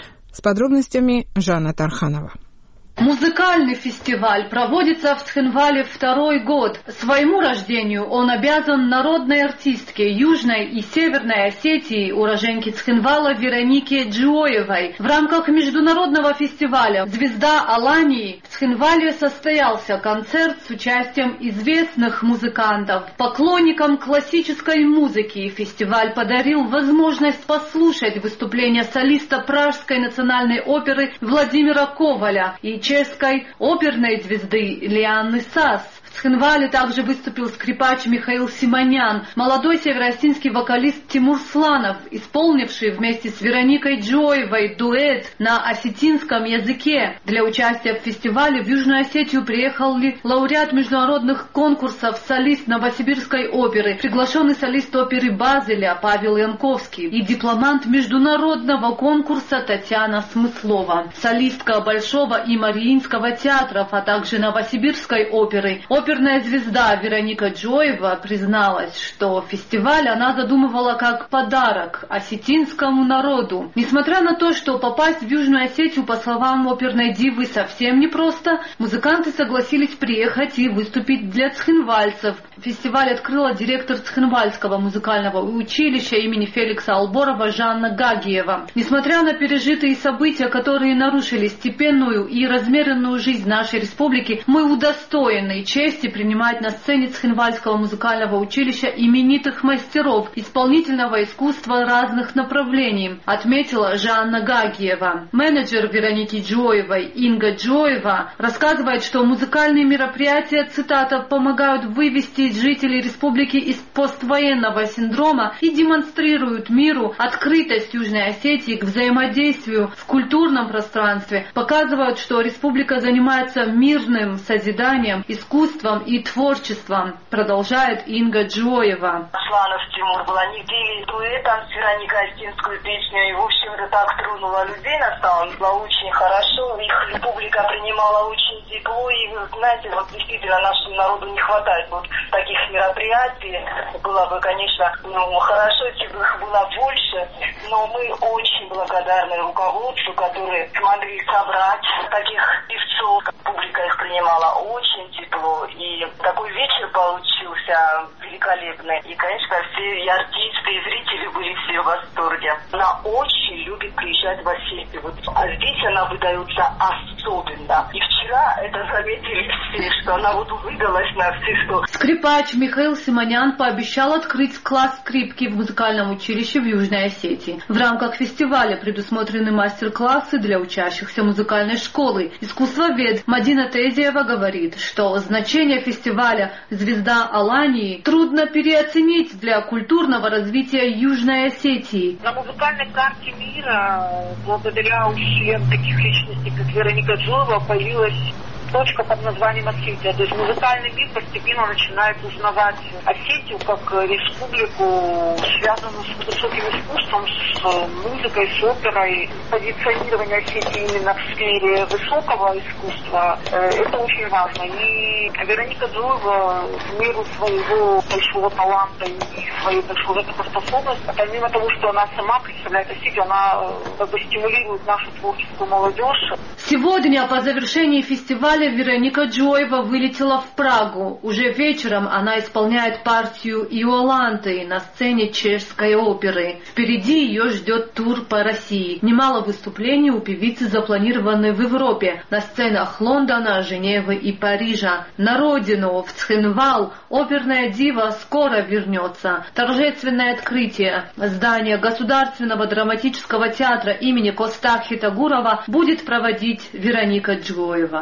С подробностями Жанна Тарханова. Музыкальный фестиваль проводится в Цхинвале второй год. Своему рождению он обязан народной артистке Южной и Северной Осетии, уроженке Цхинвала Веронике Джоевой. В рамках международного фестиваля «Звезда Алании» в Цхинвале состоялся концерт с участием известных музыкантов. Поклонникам классической музыки фестиваль подарил возможность послушать выступление солиста Пражской национальной оперы Владимира Коваля и чешской оперной звезды Лианны Сас. В Цхинвале также выступил скрипач Михаил Симонян, молодой североосетинский вокалист Тимур Сланов, исполнивший вместе с Вероникой Джоевой дуэт на осетинском языке. Для участия в фестивале в Южную Осетию приехал ли лауреат международных конкурсов, солист Новосибирской оперы, приглашенный солист оперы Базеля Павел Янковский и дипломант международного конкурса Татьяна Смыслова, солистка Большого и Мариинского театров, а также Новосибирской оперы. Оперная звезда Вероника Джоева призналась, что фестиваль она задумывала как подарок осетинскому народу. Несмотря на то, что попасть в Южную Осетию, по словам оперной дивы, совсем непросто, музыканты согласились приехать и выступить для цхинвальцев. Фестиваль открыла директор Цхинвальского музыкального училища имени Феликса Алборова Жанна Гагиева. Несмотря на пережитые события, которые нарушили степенную и размеренную жизнь нашей республики, мы удостоены чести принимать на сцене Цхинвальского музыкального училища именитых мастеров исполнительного искусства разных направлений, отметила Жанна Гагиева. Менеджер Вероники Джоевой Инга Джоева рассказывает, что музыкальные мероприятия, цитата, помогают вывести жителей республики из поствоенного синдрома и демонстрируют миру открытость Южной Осетии к взаимодействию в культурном пространстве, показывают, что республика занимается мирным созиданием, искусством и творчеством, продолжает Инга Джоева. Сланов Тимур был, они пели дуэтом с Вероникой осетинскую песню, и, в общем, это так тронуло людей, на самом деле, было очень хорошо, их публика принимала очень тепло, и, знаете, вот действительно нашему народу не хватает вот таких мероприятий, было бы, конечно, ну, хорошо, если бы их было больше, но мы очень благодарны руководству, которые смогли собрать таких певцов, публика их принимала очень тепло. И такой вечер получился великолепный. И, конечно, все и артисты, и зрители были все в восторге. Она очень любит приезжать в Осетию. Вот, а здесь она выдается особенно. И вчера это заметили все, что она вот выдалась на всех, что... Скрипач Михаил Симонян пообещал открыть класс скрипки в музыкальном училище в Южной Осетии. В рамках фестиваля предусмотрены мастер-классы для учащихся музыкальной школы. Искусствовед Мадина Тезиева говорит, что значение фестиваля «Звезда Алании» трудно переоценить для культурного развития Южной Осетии. На музыкальной карте мира, благодаря усилиям таких личностей, как Вероника Джоева, появилась точка под названием Осетия. То есть музыкальный мир постепенно начинает узнавать Осетию как республику, связанную с высоким искусством, с музыкой, с оперой. Позиционирование Осетии именно в сфере высокого искусства – это очень важно. И Вероника Джоева в меру своего большого таланта и своей большой работоспособности, помимо того, что она сама представляет Осетию, она как бы стимулирует нашу творческую молодежь. Сегодня по завершении фестиваля Вероника Джоева вылетела в Прагу. Уже вечером она исполняет партию Иоланты на сцене чешской оперы. Впереди ее ждет тур по России. Немало выступлений у певицы запланированы в Европе, на сценах Лондона, Женевы и Парижа. На родину, в Цхинвал, оперная дива скоро вернется. Торжественное открытие здания Государственного драматического театра имени Костахи Тагурова будет проводить Вероника Джоева. Президент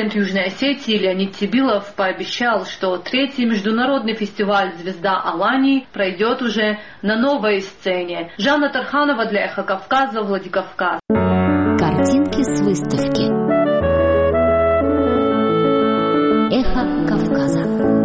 Президент Южной Осетии Леонид Цибилов пообещал, что третий международный фестиваль «Звезда Алании» пройдет уже на новой сцене. Жанна Тарханова для «Эхо Кавказа», Владикавказ. Картинки с выставки. «Эхо Кавказа».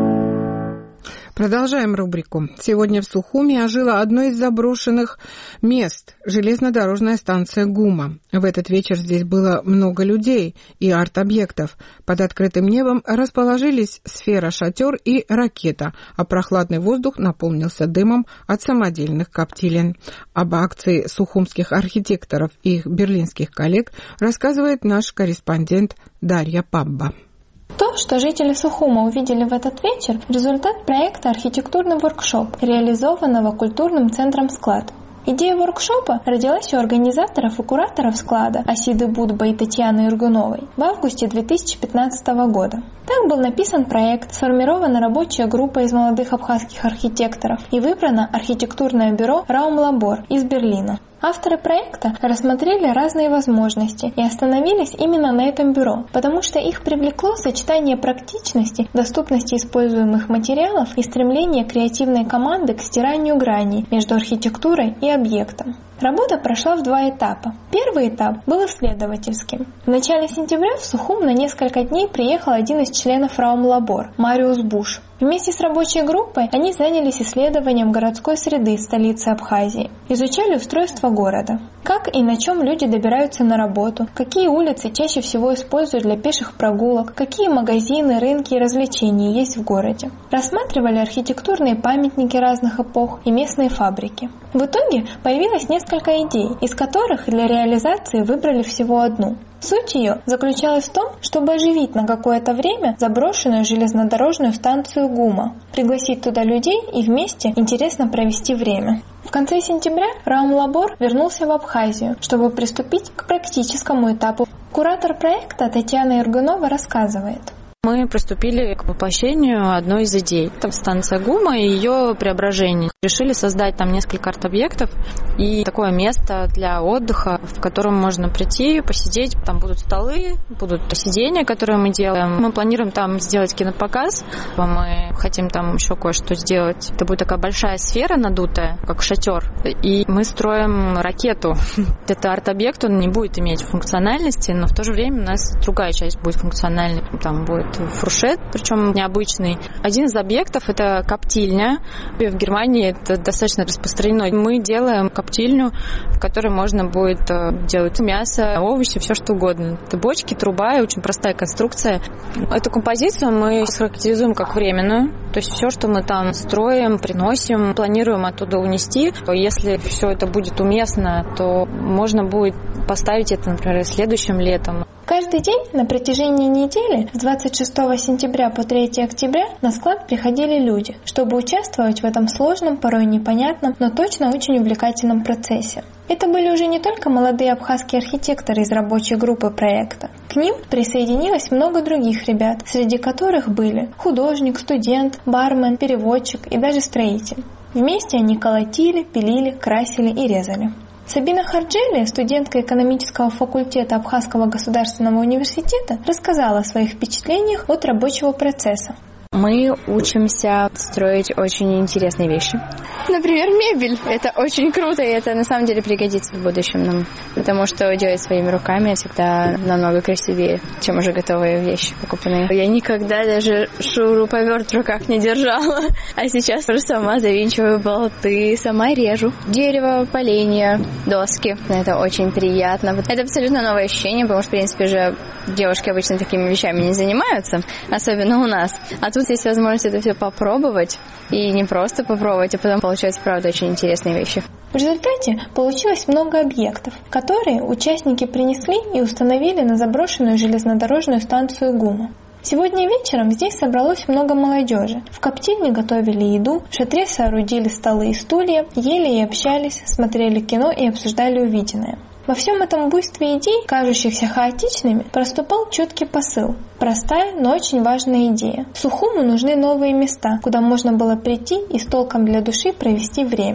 Продолжаем рубрику. Сегодня в Сухуми ожило одно из заброшенных мест – железнодорожная станция ГУМа. В этот вечер здесь было много людей и арт-объектов. Под открытым небом расположились сфера-шатер и ракета, а прохладный воздух наполнился дымом от самодельных коптилен. Об акции сухумских архитекторов и их берлинских коллег рассказывает наш корреспондент Дарья Пабба. То, что жители Сухума увидели в этот вечер, результат проекта «Архитектурный воркшоп», реализованного культурным центром «Склад». Идея воркшопа родилась у организаторов и кураторов склада Асиды Будба и Татьяны Иргуновой в августе две тысячи пятнадцатого года. Так был написан проект, сформирована рабочая группа из молодых абхазских архитекторов и выбрано архитектурное бюро «Раумлабор» из Берлина. Авторы проекта рассмотрели разные возможности и остановились именно на этом бюро, потому что их привлекло сочетание практичности, доступности используемых материалов и стремление креативной команды к стиранию граней между архитектурой и объектом. Работа прошла в два этапа. Первый этап был исследовательским. В начале сентября в Сухум на несколько дней приехал один из членов Раумлабор, Мариус Буш. Вместе с рабочей группой они занялись исследованием городской среды столицы Абхазии, изучали устройство города, как и на чем люди добираются на работу, какие улицы чаще всего используют для пеших прогулок, какие магазины, рынки и развлечения есть в городе. Рассматривали архитектурные памятники разных эпох и местные фабрики. В итоге появилось несколько идей, из которых для реализации выбрали всего одну. Суть ее заключалась в том, чтобы оживить на какое-то время заброшенную железнодорожную станцию ГУМа, пригласить туда людей и вместе интересно провести время. В конце сентября Раумлабор вернулся в Абхазию, чтобы приступить к практическому этапу. Куратор проекта Татьяна Иргунова рассказывает. Мы приступили к воплощению одной из идей. Это станция ГУМа и ее преображение. Решили создать там несколько арт-объектов и такое место для отдыха, в котором можно прийти, посидеть. Там будут столы, будут сиденья, которые мы делаем. Мы планируем там сделать кинопоказ. Мы хотим там еще кое-что сделать. Это будет такая большая сфера надутая, как шатер. И мы строим ракету. Это арт-объект, он не будет иметь функциональности, но в то же время у нас другая часть будет функциональной. Там будет фуршет, причем необычный. Один из объектов — это коптильня. В Германии это достаточно распространено. Мы делаем коптильню, в которой можно будет делать мясо, овощи, все что угодно. Это бочки, труба и очень простая конструкция. Эту композицию мы характеризуем как временную. То есть все, что мы там строим, приносим, планируем оттуда унести. Если все это будет уместно, то можно будет поставить это, например, следующим летом. Каждый день на протяжении недели с двадцать шестого сентября по третьего октября на склад приходили люди, чтобы участвовать в этом сложном, порой непонятном, но точно очень увлекательном процессе. Это были уже не только молодые абхазские архитекторы из рабочей группы проекта. К ним присоединилось много других ребят, среди которых были художник, студент, бармен, переводчик и даже строитель. Вместе они колотили, пилили, красили и резали. Сабина Харджели, студентка экономического факультета Абхазского государственного университета, рассказала о своих впечатлениях от рабочего процесса. Мы учимся строить очень интересные вещи. Например, мебель. Это очень круто, и это на самом деле пригодится в будущем нам. Потому что делать своими руками всегда намного красивее, чем уже готовые вещи покупанные. Я никогда даже шуруповерт в руках не держала. А сейчас уже сама завинчиваю болты, сама режу. Дерево, поленья, доски. Это очень приятно. Это абсолютно новое ощущение, потому что, в принципе, же девушки обычно такими вещами не занимаются, особенно у нас. А тут есть возможность это все попробовать, и не просто попробовать, а потом получаются, правда, очень интересные вещи. В результате получилось много объектов, которые участники принесли и установили на заброшенную железнодорожную станцию ГУМа. Сегодня вечером здесь собралось много молодежи. В коптильне готовили еду, в шатре соорудили столы и стулья, ели и общались, смотрели кино и обсуждали увиденное. Во всем этом буйстве идей, кажущихся хаотичными, проступал четкий посыл. Простая, но очень важная идея. Сухуму нужны новые места, куда можно было прийти и с толком для души провести время.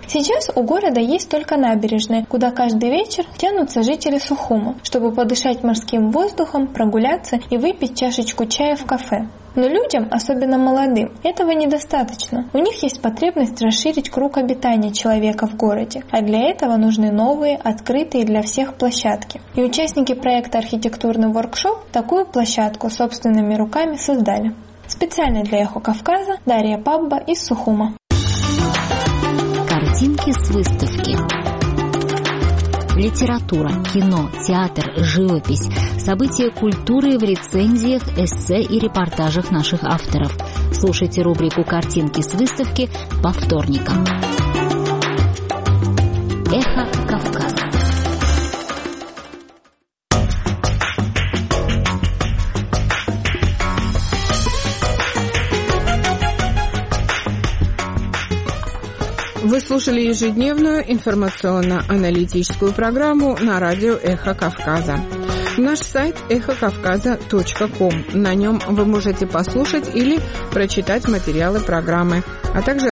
Сейчас у города есть только набережная, куда каждый вечер тянутся жители Сухума, чтобы подышать морским воздухом, прогуляться и выпить чашечку чая в кафе. Но людям, особенно молодым, этого недостаточно. У них есть потребность расширить круг обитания человека в городе, а для этого нужны новые, открытые для всех площадки. И участники проекта «Архитектурный воркшоп» такую площадку собственными руками создали. Специально для «Эхо Кавказа» Дарья Пабба из Сухума. Картинки с выставки. Литература, кино, театр, живопись, события культуры в рецензиях, эссе и репортажах наших авторов. Слушайте рубрику «Картинки с выставки» по вторникам. Эхо Кавказа. Вы слушали ежедневную информационно-аналитическую программу на радио «Эхо Кавказа». Наш сайт эхо кавказа точка ком. На нем вы можете послушать или прочитать материалы программы, а также